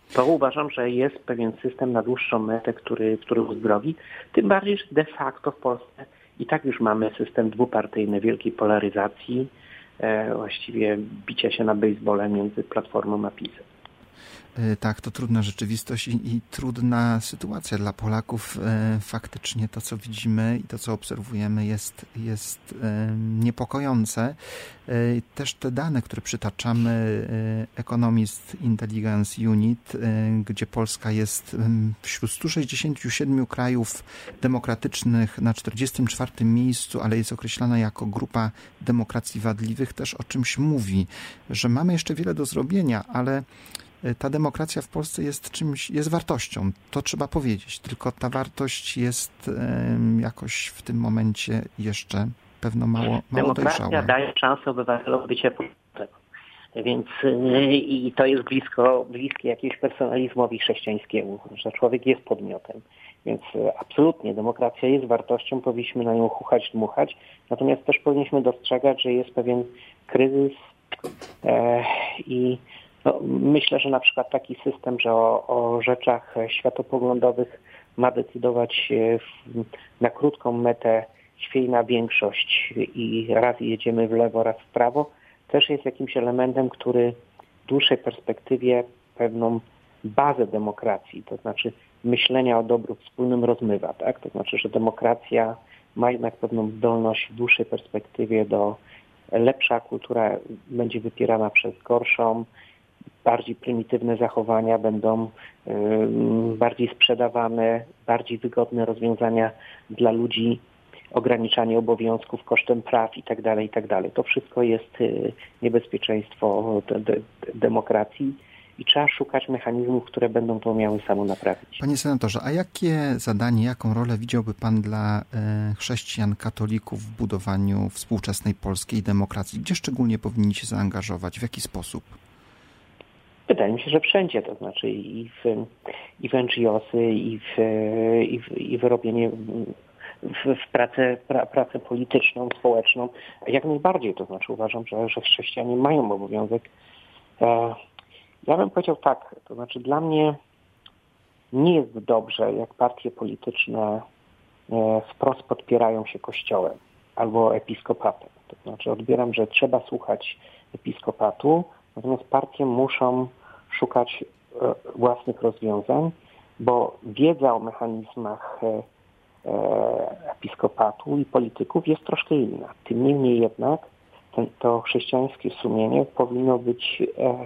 To uważam, że jest pewien system na dłuższą metę, który uzdrowi. Tym bardziej, że de facto w Polsce i tak już mamy system dwupartyjny, wielkiej polaryzacji, właściwie bicia się na bejsbole między Platformą a PiS-em. Tak, to trudna rzeczywistość i trudna sytuacja dla Polaków. Faktycznie to, co widzimy i to, co obserwujemy, jest niepokojące. Też te dane, które przytaczamy, Economist Intelligence Unit, gdzie Polska jest wśród 167 krajów demokratycznych na 44. miejscu, ale jest określana jako grupa demokracji wadliwych, też o czymś mówi, że mamy jeszcze wiele do zrobienia, ale ta demokracja w Polsce jest czymś, jest wartością. To trzeba powiedzieć. Tylko ta wartość jest jakoś w tym momencie jeszcze pewno mało dojrzała. Demokracja daje szansę obywatelom bycia podmiotem. Więc i to jest bliskie jakiemuś personalizmowi chrześcijańskiemu, że człowiek jest podmiotem. Więc absolutnie demokracja jest wartością, powinniśmy na nią chuchać, dmuchać. Natomiast też powinniśmy dostrzegać, że jest pewien kryzys i myślę, że na przykład taki system, że o rzeczach światopoglądowych ma decydować na krótką metę świejna większość i raz jedziemy w lewo, raz w prawo, też jest jakimś elementem, który w dłuższej perspektywie pewną bazę demokracji, to znaczy myślenia o dobru wspólnym rozmywa, tak? To znaczy, że demokracja ma jednak pewną zdolność w dłuższej perspektywie do lepsza kultura będzie wypierana przez gorszą, bardziej prymitywne zachowania będą bardziej sprzedawane, bardziej wygodne rozwiązania dla ludzi, ograniczanie obowiązków kosztem praw itd., itd. To wszystko jest niebezpieczeństwo demokracji i trzeba szukać mechanizmów, które będą to miały samo naprawić. Panie senatorze, a jakie zadanie, jaką rolę widziałby pan dla chrześcijan, katolików w budowaniu współczesnej polskiej demokracji? Gdzie szczególnie powinni się zaangażować? W jaki sposób? Wydaje mi się, że wszędzie, to znaczy i w NGO-sy, i w robienie, w pracę polityczną, społeczną, jak najbardziej. To znaczy uważam, że chrześcijanie mają obowiązek. Ja bym powiedział tak, to znaczy dla mnie nie jest dobrze, jak partie polityczne wprost podpierają się Kościołem albo episkopatem. To znaczy odbieram, że trzeba słuchać episkopatu, natomiast partie muszą szukać własnych rozwiązań, bo wiedza o mechanizmach episkopatu i polityków jest troszkę inna. Tym niemniej jednak to chrześcijańskie sumienie powinno być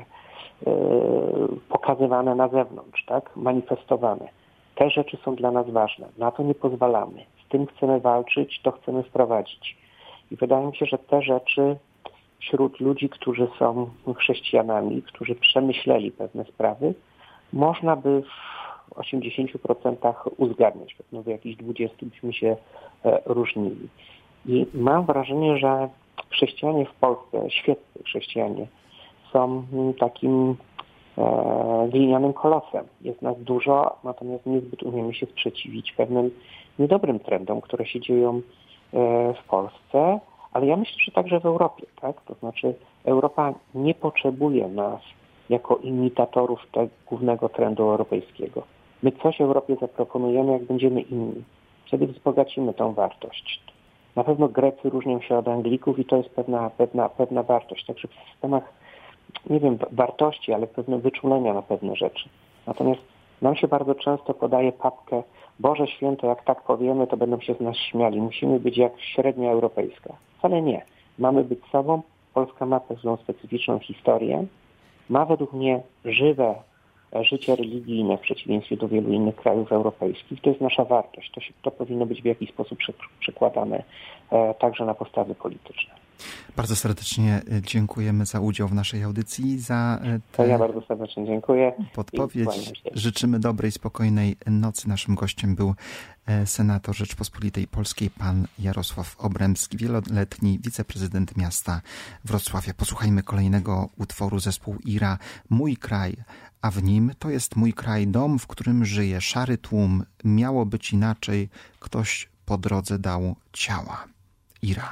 pokazywane na zewnątrz, tak? Manifestowane. Te rzeczy są dla nas ważne. Na to nie pozwalamy. Z tym chcemy walczyć, to chcemy wprowadzić. I wydaje mi się, że te rzeczy wśród ludzi, którzy są chrześcijanami, którzy przemyśleli pewne sprawy, można by w 80% uzgadniać. Pewno w jakichś 20% byśmy się różnili. I mam wrażenie, że chrześcijanie w Polsce, świeccy chrześcijanie, są takim glinianym kolosem. Jest nas dużo, natomiast niezbyt umiemy się sprzeciwić pewnym niedobrym trendom, które się dzieją w Polsce, ale ja myślę, że także w Europie, tak? To znaczy Europa nie potrzebuje nas jako imitatorów tego głównego trendu europejskiego. My coś Europie zaproponujemy, jak będziemy inni. Wtedy wzbogacimy tą wartość. Na pewno Grecy różnią się od Anglików i to jest pewna wartość. Także w systemach, nie wiem, wartości, ale pewne wyczulenia na pewne rzeczy. Natomiast nam się bardzo często podaje papkę Boże Święte, jak tak powiemy, to będą się z nas śmiali. Musimy być jak średnia europejska. Wcale nie. Mamy być sobą. Polska ma pewną specyficzną historię. Ma według mnie żywe życie religijne w przeciwieństwie do wielu innych krajów europejskich. To jest nasza wartość. To powinno być w jakiś sposób przekładane także na postawy polityczne. Bardzo serdecznie dziękujemy za udział w naszej audycji, za to ja bardzo serdecznie dziękuję. Podpowiedź. Życzymy dobrej, spokojnej nocy. Naszym gościem był senator Rzeczpospolitej Polskiej, pan Jarosław Obremski, wieloletni wiceprezydent miasta Wrocławia. Posłuchajmy kolejnego utworu zespół IRA, Mój kraj, a w nim to jest mój kraj, dom, w którym żyje szary tłum. Miało być inaczej, ktoś po drodze dał ciała. IRA.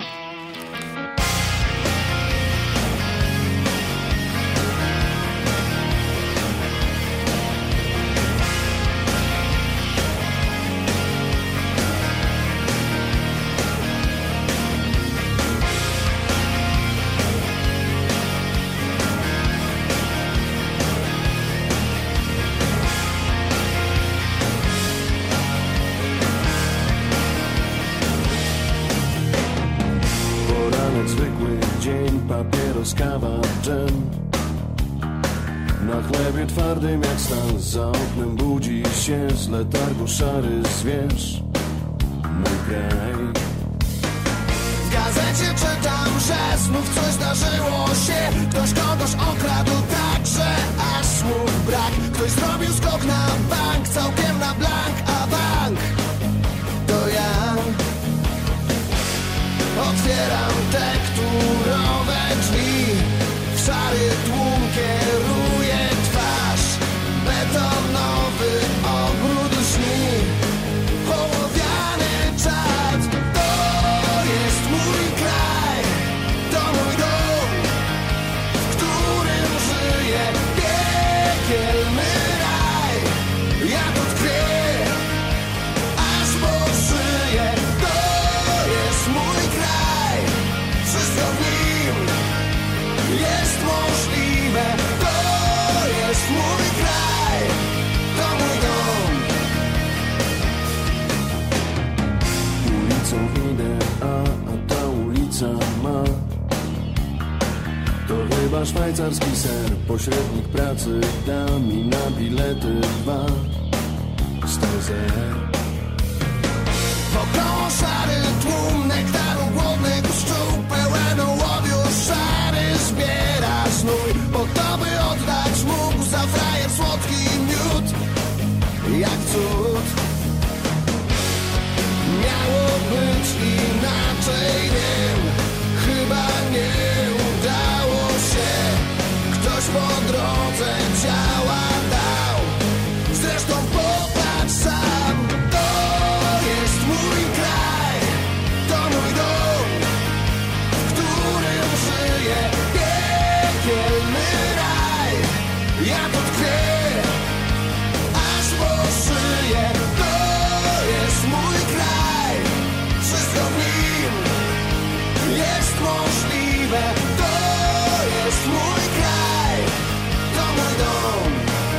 papieros, kawa, dżem. Na chlebie twardym jak stal, za oknem budzi się z letargu szary zwierz. Mój kraj. W gazecie czytam, że znów coś zdarzyło się. Ktoś kogoś okradł tak, że aż słów brak. Ktoś zrobił skok na bank, całkiem na blank, a bank to ja. Otwieram tekturowe drzwi, w szary tłum kieruje twarz. Betonowy ogród lśni, ołowiany czad. To jest mój kraj, to mój dom, w którym żyje piekielny raj. Ja tu tkwię, aż poszyję. To jest mój kraj, wszystko w nim jest możliwe. To jest mój kraj, to mój dom. Ulicą idę, a ta ulica ma. To chyba szwajcarski ser, pośrednik pracy da mi na bilety 2 stary zer. Wokoło szary tłum nektaru głodnych pszczół, pełen ołowiu szary zbiera znój. Po to by oddać mógł za frajer słodki miód, jak cud. Miało być inaczej, wiem, chyba nie udało się. Ktoś po drodze ciała dał, zresztą popatrz sam. To jest mój kraj, to mój dom, w którym żyje piekielny raj. Ja tu tkwię, aż poszyję. To jest mój kraj, wszystko w nim jest możliwe. To jest mój kraj, to mój dom.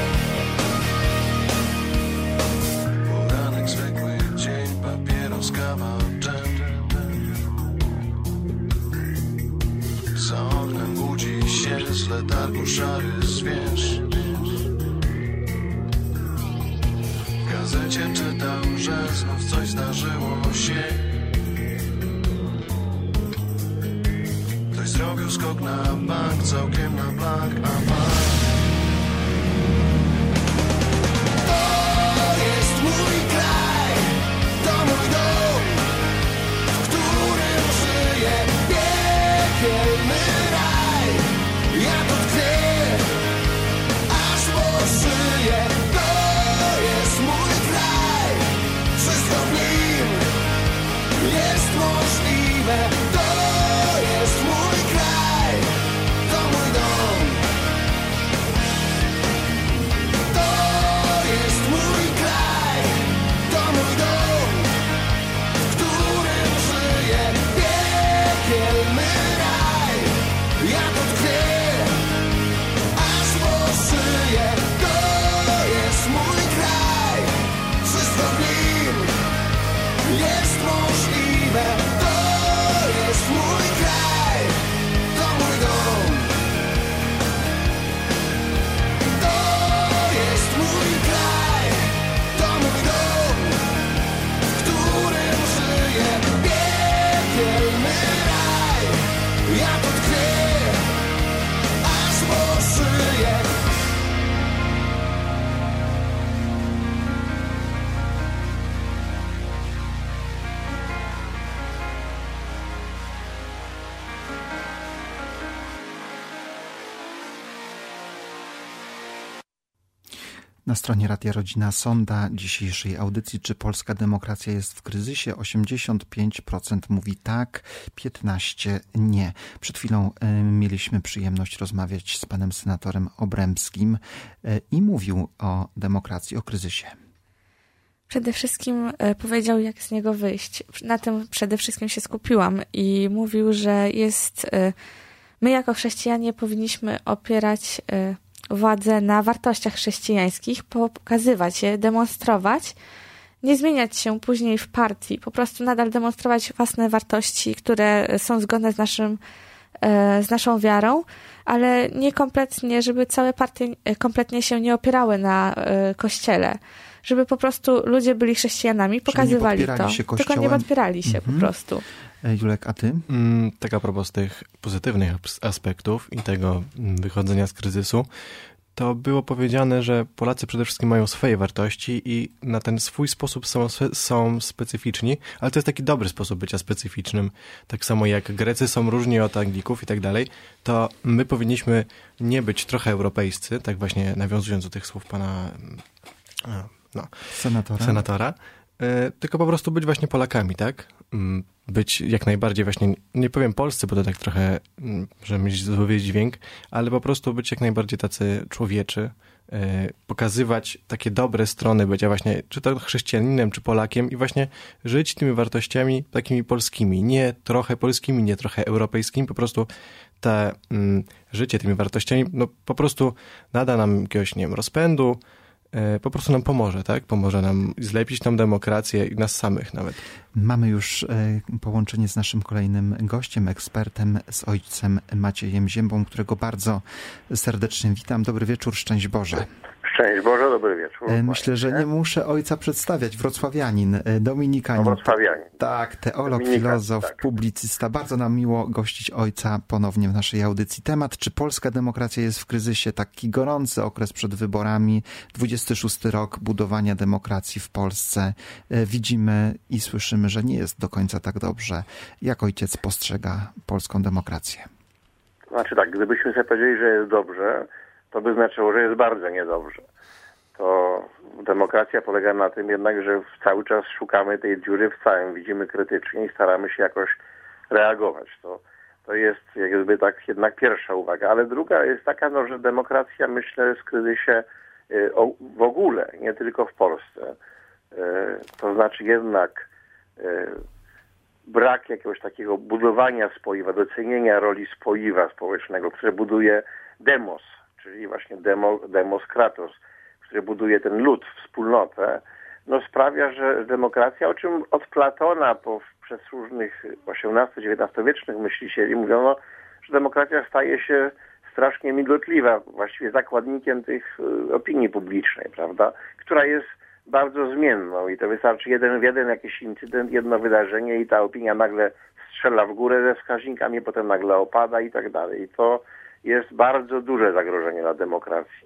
Poranek, zwykły dzień, papieros, kawa, dżem. Za oknem budzi się z letargu szary zwierz. W gazecie czytam, że znów coś zdarzyło się. Ktoś zrobił skok na bank, całkiem na blank, a bank To jest mój kraj, to mój dom, w którym żyje piekielny raj. Ja tu tkwię, aż poszyję. To jest mój kraj, wszystko w nim jest możliwe. To jest mój kraj, to mój dom. To jest mój kraj, to mój dom, w którym żyje piekielny raj. Ja tu tkwię, aż poszyję. To jest mój kraj, wszystko w nim jest możliwe. To jest mój kraj, to mój dom. To jest mój kraj, to mój dom, w którym żyje piekielny raj. Ja tu tkwię, aż poszyję. Na stronie Radia Rodzina sonda dzisiejszej audycji, czy polska demokracja jest w kryzysie. 85% mówi tak, 15% nie. Przed chwilą mieliśmy przyjemność rozmawiać z panem senatorem Obremskim i mówił o demokracji, o kryzysie. Przede wszystkim powiedział, jak z niego wyjść. Na tym przede wszystkim się skupiłam i mówił, że my jako chrześcijanie powinniśmy opierać władzę na wartościach chrześcijańskich, pokazywać je, demonstrować, nie zmieniać się później w partii, po prostu nadal demonstrować własne wartości, które są zgodne z naszym z naszą wiarą, ale nie kompletnie, żeby całe partie kompletnie się nie opierały na Kościele. Żeby po prostu ludzie byli chrześcijanami, pokazywali to. Tylko nie podpierali się po prostu. Julek, a ty? Tak a propos tych pozytywnych aspektów i tego wychodzenia z kryzysu, to było powiedziane, że Polacy przede wszystkim mają swoje wartości i na ten swój sposób są specyficzni, ale to jest taki dobry sposób bycia specyficznym. Tak samo jak Grecy są różni od Anglików i tak dalej, to my powinniśmy nie być trochę europejscy, tak właśnie nawiązując do tych słów pana senatora, tylko po prostu być właśnie Polakami, tak? Być jak najbardziej właśnie, nie powiem polscy, bo to tak trochę, że mieć zły dźwięk, ale po prostu być jak najbardziej tacy człowieczy, pokazywać takie dobre strony bycia właśnie, czy to chrześcijaninem, czy Polakiem i właśnie żyć tymi wartościami takimi polskimi, nie trochę polskimi, nie trochę europejskimi, po prostu te życie tymi wartościami, no po prostu nada nam jakiegoś, nie wiem, rozpędu, po prostu nam pomoże, tak? Pomoże nam zlepić tą demokrację i nas samych nawet. Mamy już połączenie z naszym kolejnym gościem, ekspertem, z ojcem Maciejem Ziębą, którego bardzo serdecznie witam. Dobry wieczór, szczęść Boże. Szczęść Boże, dobry wieczór. Myślę, że nie muszę ojca przedstawiać. Wrocławianin, dominikanin. Wrocławianin. Tak, teolog, filozof, publicysta. Bardzo nam miło gościć ojca ponownie w naszej audycji. Temat, czy polska demokracja jest w kryzysie? Taki gorący okres przed wyborami. 26 rok budowania demokracji w Polsce. Widzimy i słyszymy, że nie jest do końca tak dobrze. Jak ojciec postrzega polską demokrację? Znaczy tak, gdybyśmy sobie powiedzieli, że jest dobrze, to by znaczyło, że jest bardzo niedobrze. To demokracja polega na tym jednak, że cały czas szukamy tej dziury w całym, widzimy krytycznie i staramy się jakoś reagować. To jest jakby tak jednak pierwsza uwaga. Ale druga jest taka, no, że demokracja, myślę, jest w kryzysie w ogóle, nie tylko w Polsce. To znaczy jednak brak jakiegoś takiego budowania spoiwa, docenienia roli spoiwa społecznego, które buduje demos, czyli właśnie demos kratos, który buduje ten lud, wspólnotę, no sprawia, że demokracja, o czym od Platona przez różnych XVIII-XIX-wiecznych myślicieli mówiono, że demokracja staje się strasznie migotliwa, właściwie zakładnikiem tych opinii publicznej, prawda, która jest bardzo zmienną i to wystarczy jeden jakiś incydent, jedno wydarzenie i ta opinia nagle strzela w górę ze wskaźnikami, potem nagle opada i tak dalej. I to jest bardzo duże zagrożenie dla demokracji.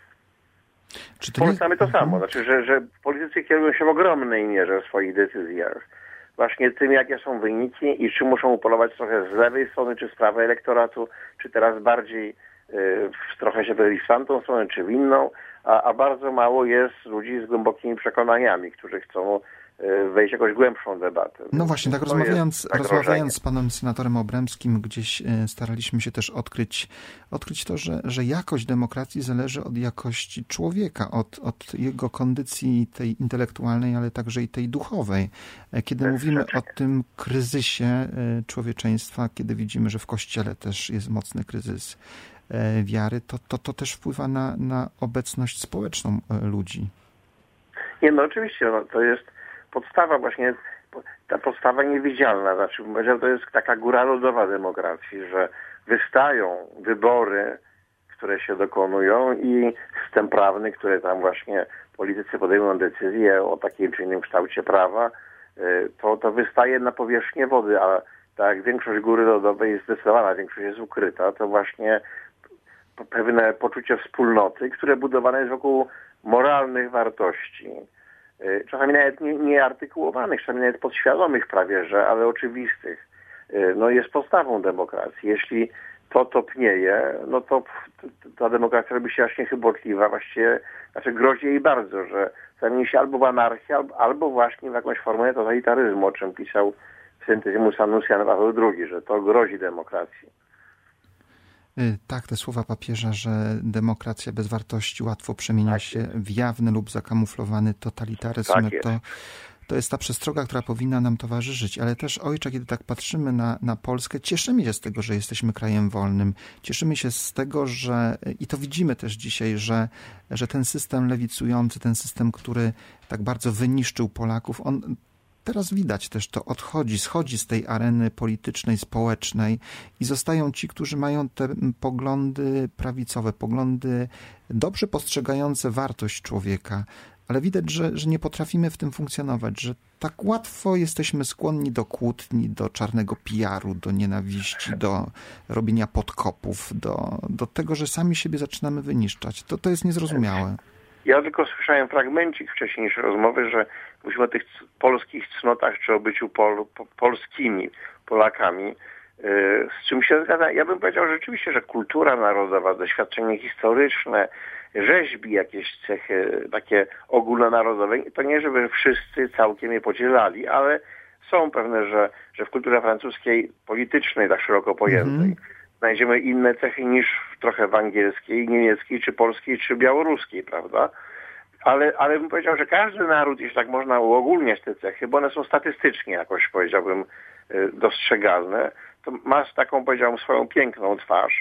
W Polsce mamy to samo, znaczy, że politycy kierują się w ogromnej mierze w swoich decyzjach właśnie tym, jakie są wyniki i czy muszą upolować trochę z lewej strony, czy z prawej elektoratu, czy teraz bardziej trochę się wyjść w tamtą stronę, czy w inną, a bardzo mało jest ludzi z głębokimi przekonaniami, którzy chcą wejść w jakąś głębszą debatę. No właśnie, tak rozmawiając z panem senatorem Obremskim, gdzieś staraliśmy się też odkryć to, że jakość demokracji zależy od jakości człowieka, od jego kondycji tej intelektualnej, ale także i tej duchowej. Kiedy mówimy o tym kryzysie człowieczeństwa, kiedy widzimy, że w Kościele też jest mocny kryzys wiary, to też wpływa na obecność społeczną ludzi. Nie, no oczywiście, no, to jest podstawa właśnie, ta podstawa niewidzialna, znaczy, że to jest taka góra lodowa demokracji, że wystają wybory, które się dokonują i system prawny, które tam właśnie politycy podejmują decyzje o takim czy innym kształcie prawa, to wystaje na powierzchnię wody, a tak jak większość góry lodowej jest zdecydowana, większość jest ukryta, to właśnie pewne poczucie wspólnoty, które budowane jest wokół moralnych wartości. Czasami nawet nie artykułowanych, czasami nawet podświadomych prawie, że, ale oczywistych. No jest podstawą demokracji. Jeśli to topnieje, no to ta demokracja robi się właśnie chybotliwa, właściwie, znaczy grozi jej bardzo, że zamieni się albo w anarchię, albo właśnie w jakąś formę totalitaryzmu, o czym pisał w Syntezymu Sanusi Jan Paweł II, że to grozi demokracji. Tak, te słowa papieża, że demokracja bez wartości łatwo przemienia się w jawny lub zakamuflowany totalitaryzm. Tak jest. To jest ta przestroga, która powinna nam towarzyszyć. Ale też, ojcze, kiedy tak patrzymy na Polskę, cieszymy się z tego, że jesteśmy krajem wolnym. Cieszymy się z tego, że, i to widzimy też dzisiaj, że ten system lewicujący, ten system, który tak bardzo wyniszczył Polaków, on teraz widać też, to schodzi z tej areny politycznej, społecznej i zostają ci, którzy mają te poglądy prawicowe, poglądy dobrze postrzegające wartość człowieka, ale widać, że nie potrafimy w tym funkcjonować, że tak łatwo jesteśmy skłonni do kłótni, do czarnego PR-u, do nienawiści, do robienia podkopów, do tego, że sami siebie zaczynamy wyniszczać. To jest niezrozumiałe. Ja tylko słyszałem fragmencik wcześniejszej rozmowy, że mówimy o tych polskich cnotach, czy o byciu polskimi Polakami, z czym się zgadza. Ja bym powiedział rzeczywiście, że kultura narodowa, doświadczenie historyczne, rzeźbi jakieś cechy takie ogólnonarodowe, to nie żeby wszyscy całkiem je podzielali, ale są pewne, że w kulturze francuskiej politycznej, tak szeroko pojętej, znajdziemy inne cechy niż trochę w angielskiej, niemieckiej, czy polskiej, czy białoruskiej, prawda? Ale bym powiedział, że każdy naród, jeśli tak można uogólniać te cechy, bo one są statystycznie jakoś, powiedziałbym, dostrzegalne, to ma taką, powiedziałbym, swoją piękną twarz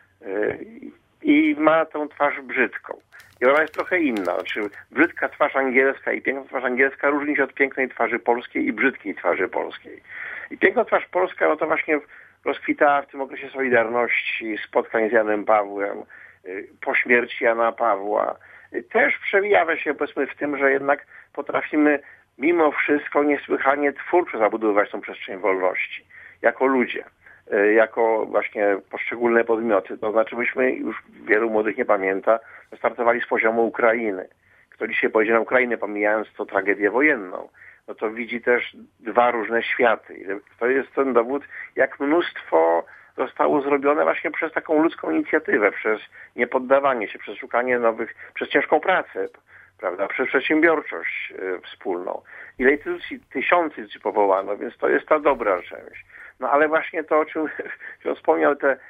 i ma tą twarz brzydką. I ona jest trochę inna. Znaczy, brzydka twarz angielska i piękna twarz angielska różni się od pięknej twarzy polskiej i brzydkiej twarzy polskiej. I piękna twarz polska, no to właśnie rozkwitała w tym okresie Solidarności, spotkań z Janem Pawłem, po śmierci Jana Pawła. Też przewija się, powiedzmy, w tym, że jednak potrafimy mimo wszystko niesłychanie twórczo zabudowywać tą przestrzeń wolności. Jako ludzie, jako właśnie poszczególne podmioty. To znaczy myśmy, już wielu młodych nie pamięta, startowali z poziomu Ukrainy. Kto dzisiaj pojedzie na Ukrainę, pomijając to tragedię wojenną, no to widzi też dwa różne światy. To jest ten dowód, jak mnóstwo zostało zrobione właśnie przez taką ludzką inicjatywę, przez niepoddawanie się, przez szukanie nowych, przez ciężką pracę, prawda, przez przedsiębiorczość wspólną. Ile instytucji, tysiące instytucji powołano, więc to jest ta dobra część. No ale właśnie to, o czym wspomniał,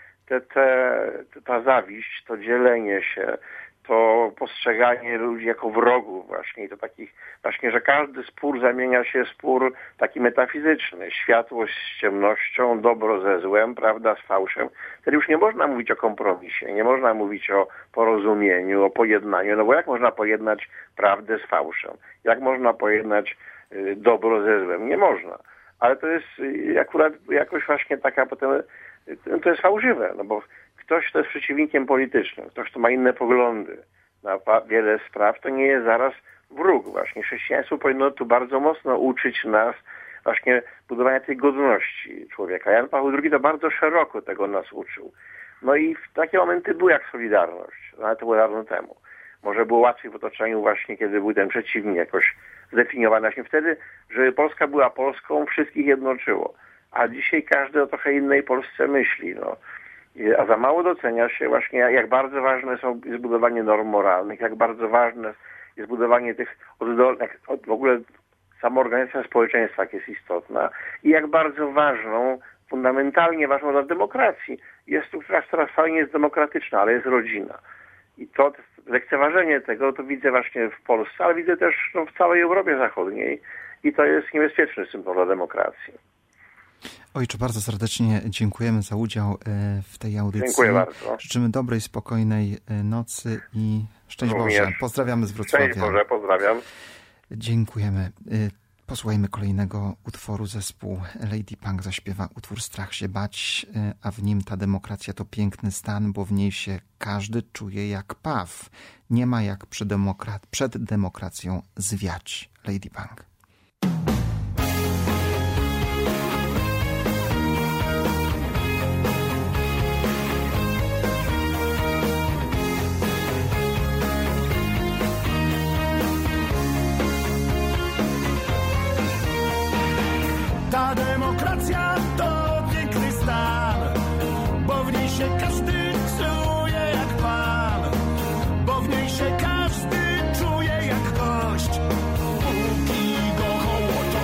ta zawiść, to dzielenie się, to postrzeganie ludzi jako wrogów właśnie i to takich właśnie, że każdy spór zamienia się w spór taki metafizyczny. Światło z ciemnością, dobro ze złem, prawda z fałszem. Wtedy już nie można mówić o kompromisie, nie można mówić o porozumieniu, o pojednaniu, no bo jak można pojednać prawdę z fałszem? Jak można pojednać dobro ze złem? Nie można. Ale to jest akurat jakoś właśnie taka potem, to jest fałszywe, no bo ktoś, kto jest przeciwnikiem politycznym, ktoś, kto ma inne poglądy na wiele spraw, to nie jest zaraz wróg właśnie. Chrześcijaństwo powinno tu bardzo mocno uczyć nas właśnie budowania tej godności człowieka. Jan Paweł II to bardzo szeroko tego nas uczył. No i takie momenty były jak Solidarność, ale to było dawno temu. Może było łatwiej w otoczeniu właśnie, kiedy był ten przeciwnik jakoś zdefiniowany. Właśnie wtedy, żeby Polska była Polską, wszystkich jednoczyło. A dzisiaj każdy o trochę innej Polsce myśli, no. A za mało docenia się właśnie, jak bardzo ważne jest budowanie norm moralnych, jak bardzo ważne jest budowanie tych oddolnych, w ogóle samoorganizacja społeczeństwa, jak jest istotna i jak bardzo ważną, fundamentalnie ważną dla demokracji jest struktura, która wcale nie jest demokratyczna, ale jest rodzina. I to lekceważenie tego to widzę właśnie w Polsce, ale widzę też w całej Europie Zachodniej i to jest niebezpieczny symbol dla demokracji. Ojcze, bardzo serdecznie dziękujemy za udział w tej audycji. Dziękuję bardzo. Życzymy dobrej, spokojnej nocy i szczęść Boże. Pozdrawiamy z Wrocławia. Szczęść Boże, pozdrawiam. Dziękujemy. Posłuchajmy kolejnego utworu. Zespół Lady Punk zaśpiewa utwór Strach się bać, a w nim ta demokracja to piękny stan, bo w niej się każdy czuje jak paw. Nie ma jak przed demokracją zwiać. Lady Punk. Ta demokracja to piękny stan, bo w niej się każdy czuje jak pan, bo w niej się każdy czuje jak gość, póki go hołotuje.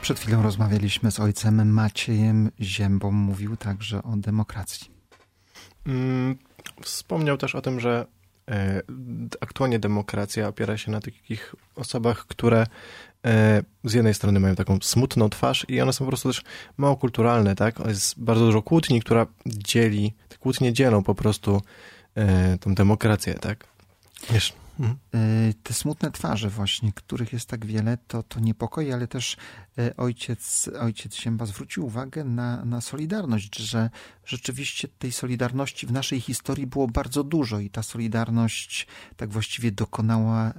Przed chwilą rozmawialiśmy z ojcem Maciejem Ziębą. Mówił także o demokracji. Wspomniał też o tym, że aktualnie demokracja opiera się na takich osobach, które z jednej strony mają taką smutną twarz i one są po prostu też mało kulturalne, tak? Jest bardzo dużo kłótni, która dzieli, te kłótnie dzielą po prostu tą demokrację, tak? Wiesz? Te smutne twarze właśnie, których jest tak wiele, to niepokoi, ale też ojciec Zięba zwrócił uwagę na solidarność, że rzeczywiście tej solidarności w naszej historii było bardzo dużo i ta solidarność tak właściwie dokonała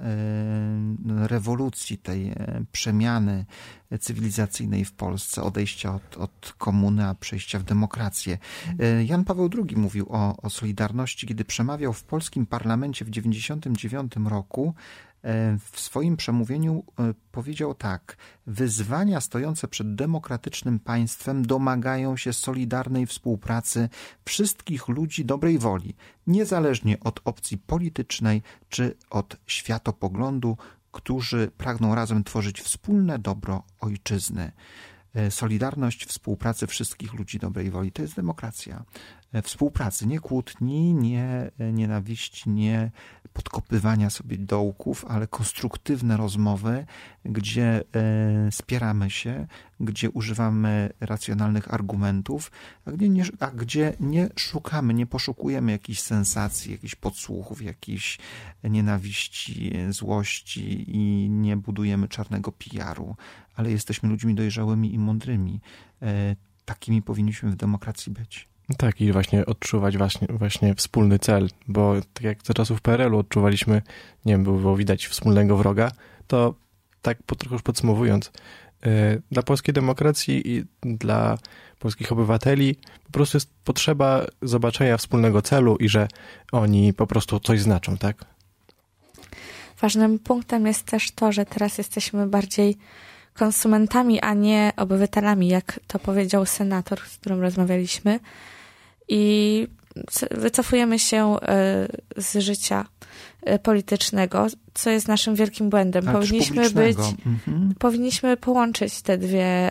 rewolucji, tej przemiany cywilizacyjnej w Polsce, odejścia od komuny, a przejścia w demokrację. Jan Paweł II mówił o solidarności, kiedy przemawiał w polskim parlamencie w 1999 roku. W swoim przemówieniu powiedział tak: wyzwania stojące przed demokratycznym państwem domagają się solidarnej współpracy wszystkich ludzi dobrej woli, niezależnie od opcji politycznej czy od światopoglądu, którzy pragną razem tworzyć wspólne dobro ojczyzny. Solidarność, współpracy wszystkich ludzi dobrej woli. To jest demokracja. Współpracy, nie kłótni, nie nienawiści, nie podkopywania sobie dołków, ale konstruktywne rozmowy, gdzie spieramy się, gdzie używamy racjonalnych argumentów, a gdzie nie szukamy, nie poszukujemy jakichś sensacji, jakichś podsłuchów, jakiejś nienawiści, złości i nie budujemy czarnego PR-u, ale jesteśmy ludźmi dojrzałymi i mądrymi. Takimi powinniśmy w demokracji być. Tak, i właśnie odczuwać właśnie wspólny cel, bo tak jak za czasów PRL-u odczuwaliśmy, nie wiem, było widać wspólnego wroga, to tak trochę już podsumowując, dla polskiej demokracji i dla polskich obywateli po prostu jest potrzeba zobaczenia wspólnego celu i że oni po prostu coś znaczą, tak? Ważnym punktem jest też to, że teraz jesteśmy bardziej konsumentami, a nie obywatelami, jak to powiedział senator, z którym rozmawialiśmy. I wycofujemy się z życia politycznego, co jest naszym wielkim błędem. Powinniśmy połączyć te dwie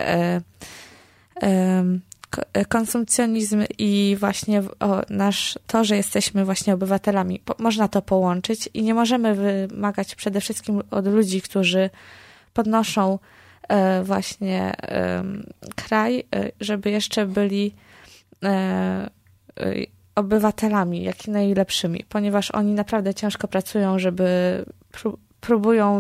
konsumpcjonizm i właśnie to, że jesteśmy właśnie obywatelami. Można to połączyć i nie możemy wymagać przede wszystkim od ludzi, którzy podnoszą właśnie kraj, żeby jeszcze byli obywatelami, jak i najlepszymi, ponieważ oni naprawdę ciężko pracują, żeby próbują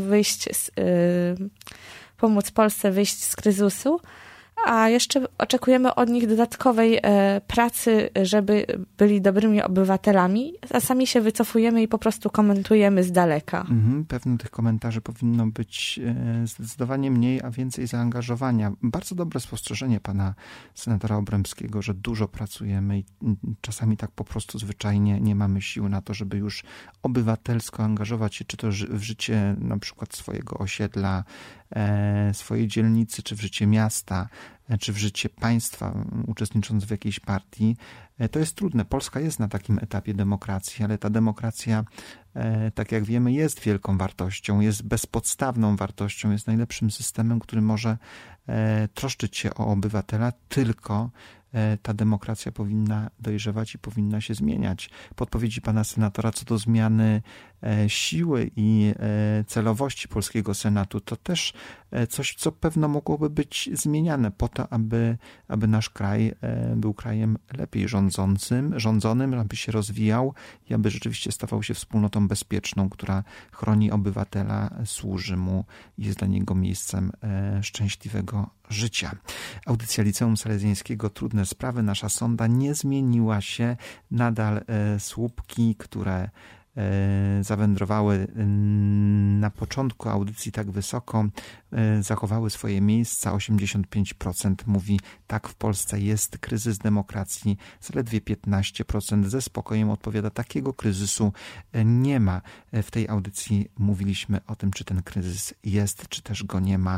pomóc Polsce wyjść z kryzysu, a jeszcze oczekujemy od nich dodatkowej pracy, żeby byli dobrymi obywatelami, a sami się wycofujemy i po prostu komentujemy z daleka. Pewnie tych komentarzy powinno być zdecydowanie mniej, a więcej zaangażowania. Bardzo dobre spostrzeżenie pana senatora Obremskiego, że dużo pracujemy i czasami tak po prostu zwyczajnie nie mamy sił na to, żeby już obywatelsko angażować się, czy to w życie na przykład swojego osiedla, swojej dzielnicy, czy w życie miasta, czy w życie państwa, uczestnicząc w jakiejś partii. To jest trudne. Polska jest na takim etapie demokracji, ale ta demokracja, tak jak wiemy, jest wielką wartością, jest bezpodstawną wartością, jest najlepszym systemem, który może troszczyć się o obywatela, tylko ta demokracja powinna dojrzewać i powinna się zmieniać. Podpowiedzi pana senatora co do zmiany siły i celowości polskiego Senatu to też coś, co pewno mogłoby być zmieniane po to, aby nasz kraj był krajem lepiej rządzonym, aby się rozwijał i aby rzeczywiście stawał się wspólnotą bezpieczną, która chroni obywatela, służy mu i jest dla niego miejscem szczęśliwego życia. Audycja Liceum Salezjańskiego Trudne Sprawy. Nasza sonda nie zmieniła się. Nadal słupki, które zawędrowały na początku audycji tak wysoko, zachowały swoje miejsca. 85% mówi tak, w Polsce jest kryzys demokracji. Zaledwie 15% ze spokojem odpowiada, takiego kryzysu nie ma. W tej audycji mówiliśmy o tym, czy ten kryzys jest, czy też go nie ma.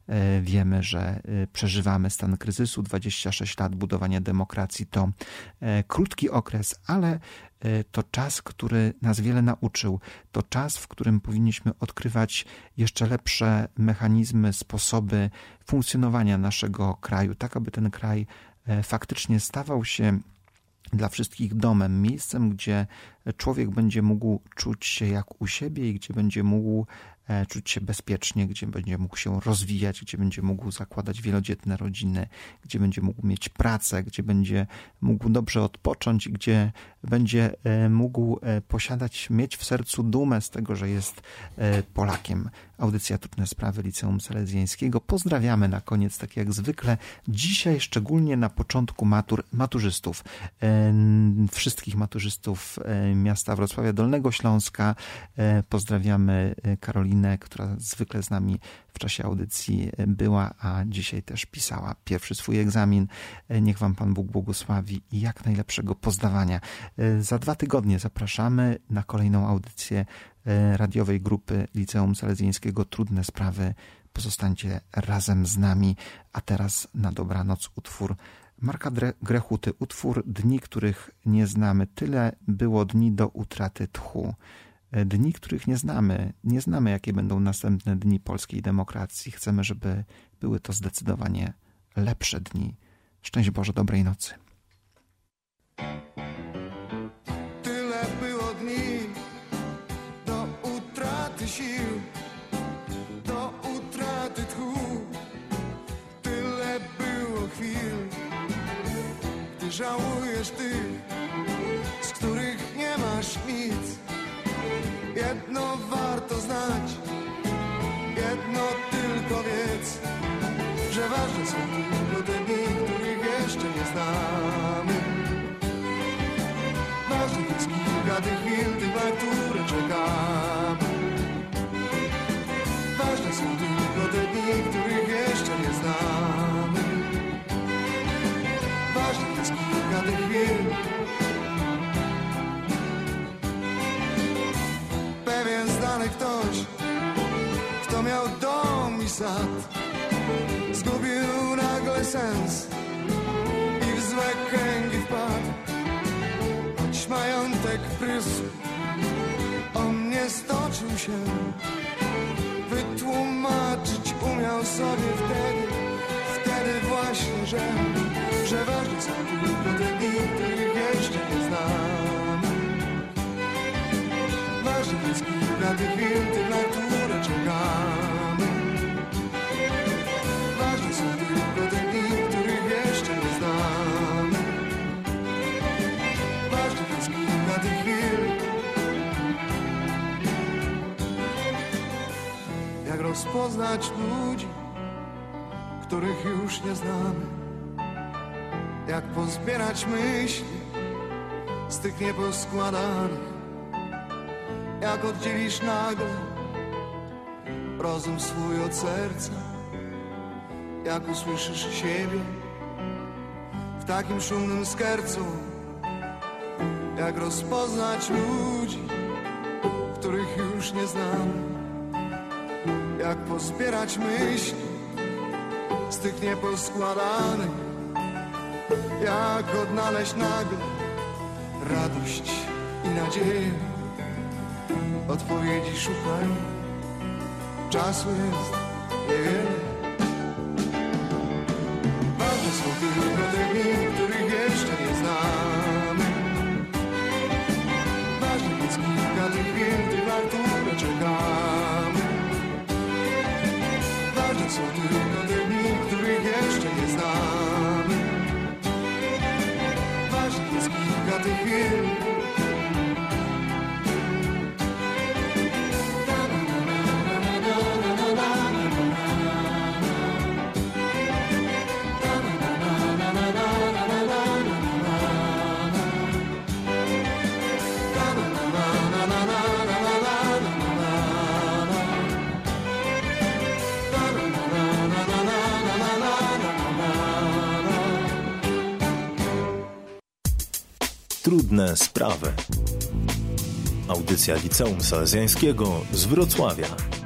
Wiemy, że przeżywamy stan kryzysu. 26 lat budowania demokracji to krótki okres, ale to czas, który nas wiele nauczył. To czas, w którym powinniśmy odkrywać jeszcze lepsze mechanizmy, sposoby funkcjonowania naszego kraju, tak aby ten kraj faktycznie stawał się dla wszystkich domem, miejscem, gdzie człowiek będzie mógł czuć się jak u siebie i gdzie będzie mógł czuć się bezpiecznie, gdzie będzie mógł się rozwijać, gdzie będzie mógł zakładać wielodzietne rodziny, gdzie będzie mógł mieć pracę, gdzie będzie mógł dobrze odpocząć, gdzie będzie mógł mieć w sercu dumę z tego, że jest Polakiem. Audycja Trudne Sprawy Liceum Salezjańskiego. Pozdrawiamy na koniec, tak jak zwykle. Dzisiaj szczególnie na początku maturzystów. Wszystkich maturzystów miasta Wrocławia Dolnego Śląska. Pozdrawiamy Karolinę, która zwykle z nami w czasie audycji była, a dzisiaj też pisała pierwszy swój egzamin. Niech wam Pan Bóg błogosławi i jak najlepszego pozdawania. Za 2 tygodnie zapraszamy na kolejną audycję radiowej grupy Liceum Salezjańskiego Trudne Sprawy. Pozostańcie razem z nami. A teraz na dobranoc utwór Marka Grechuty. Utwór Dni, których nie znamy. Tyle było dni do utraty tchu. Dni, których nie znamy. Nie znamy, jakie będą następne dni polskiej demokracji. Chcemy, żeby były to zdecydowanie lepsze dni. Szczęść Boże, dobrej nocy. Tyle było dni do utraty sił, do utraty tchu. Tyle było chwil, gdy żałujesz tych, z których nie masz nic. Jedno warto znać, jedno tylko wiedz, że ważne są tylko te dni, których jeszcze nie znamy. Ważnych jest kilka tych chwil, tych, na które czekamy. Ważne są tylko te dni, których jeszcze nie znamy. Ważnych jest kilka tych chwil. Pewien znany ktoś, kto miał dom i sad, zgubił nagle sens i w złe kręgi wpadł. Choć majątek prysł, on nie stoczył się, wytłumaczyć umiał sobie wtedy właśnie, że ważne są tylko te dni, których jeszcze nie znamy. Ważnych jest kilka tych chwil, tych, na które czekamy. Ważne są tylko te dni, których jeszcze nie znamy. Ważnych jest kilka tych chwil. Jak rozpoznać ludzi, których już nie znamy? Jak pozbierać myśli z tych nieposkładanych? Jak oddzielisz nagle rozum swój od serca? Jak usłyszysz siebie w takim szumnym skercu? Jak rozpoznać ludzi, których już nie znamy? Jak pozbierać myśli z tych nieposkładanych? Jak odnaleźć nagle radość i nadzieję? Odpowiedzi szukaj, czasu jest niewiele. Ważne są tylko te dni, których jeszcze nie znamy. Ważnych jest kilka tych chwil, tych, na które czekamy. Ważne są tylko te dni, których jeszcze nie znamy. Ważnych jest kilka tych chwil. Trudne sprawy. Audycja Liceum Salezjańskiego z Wrocławia.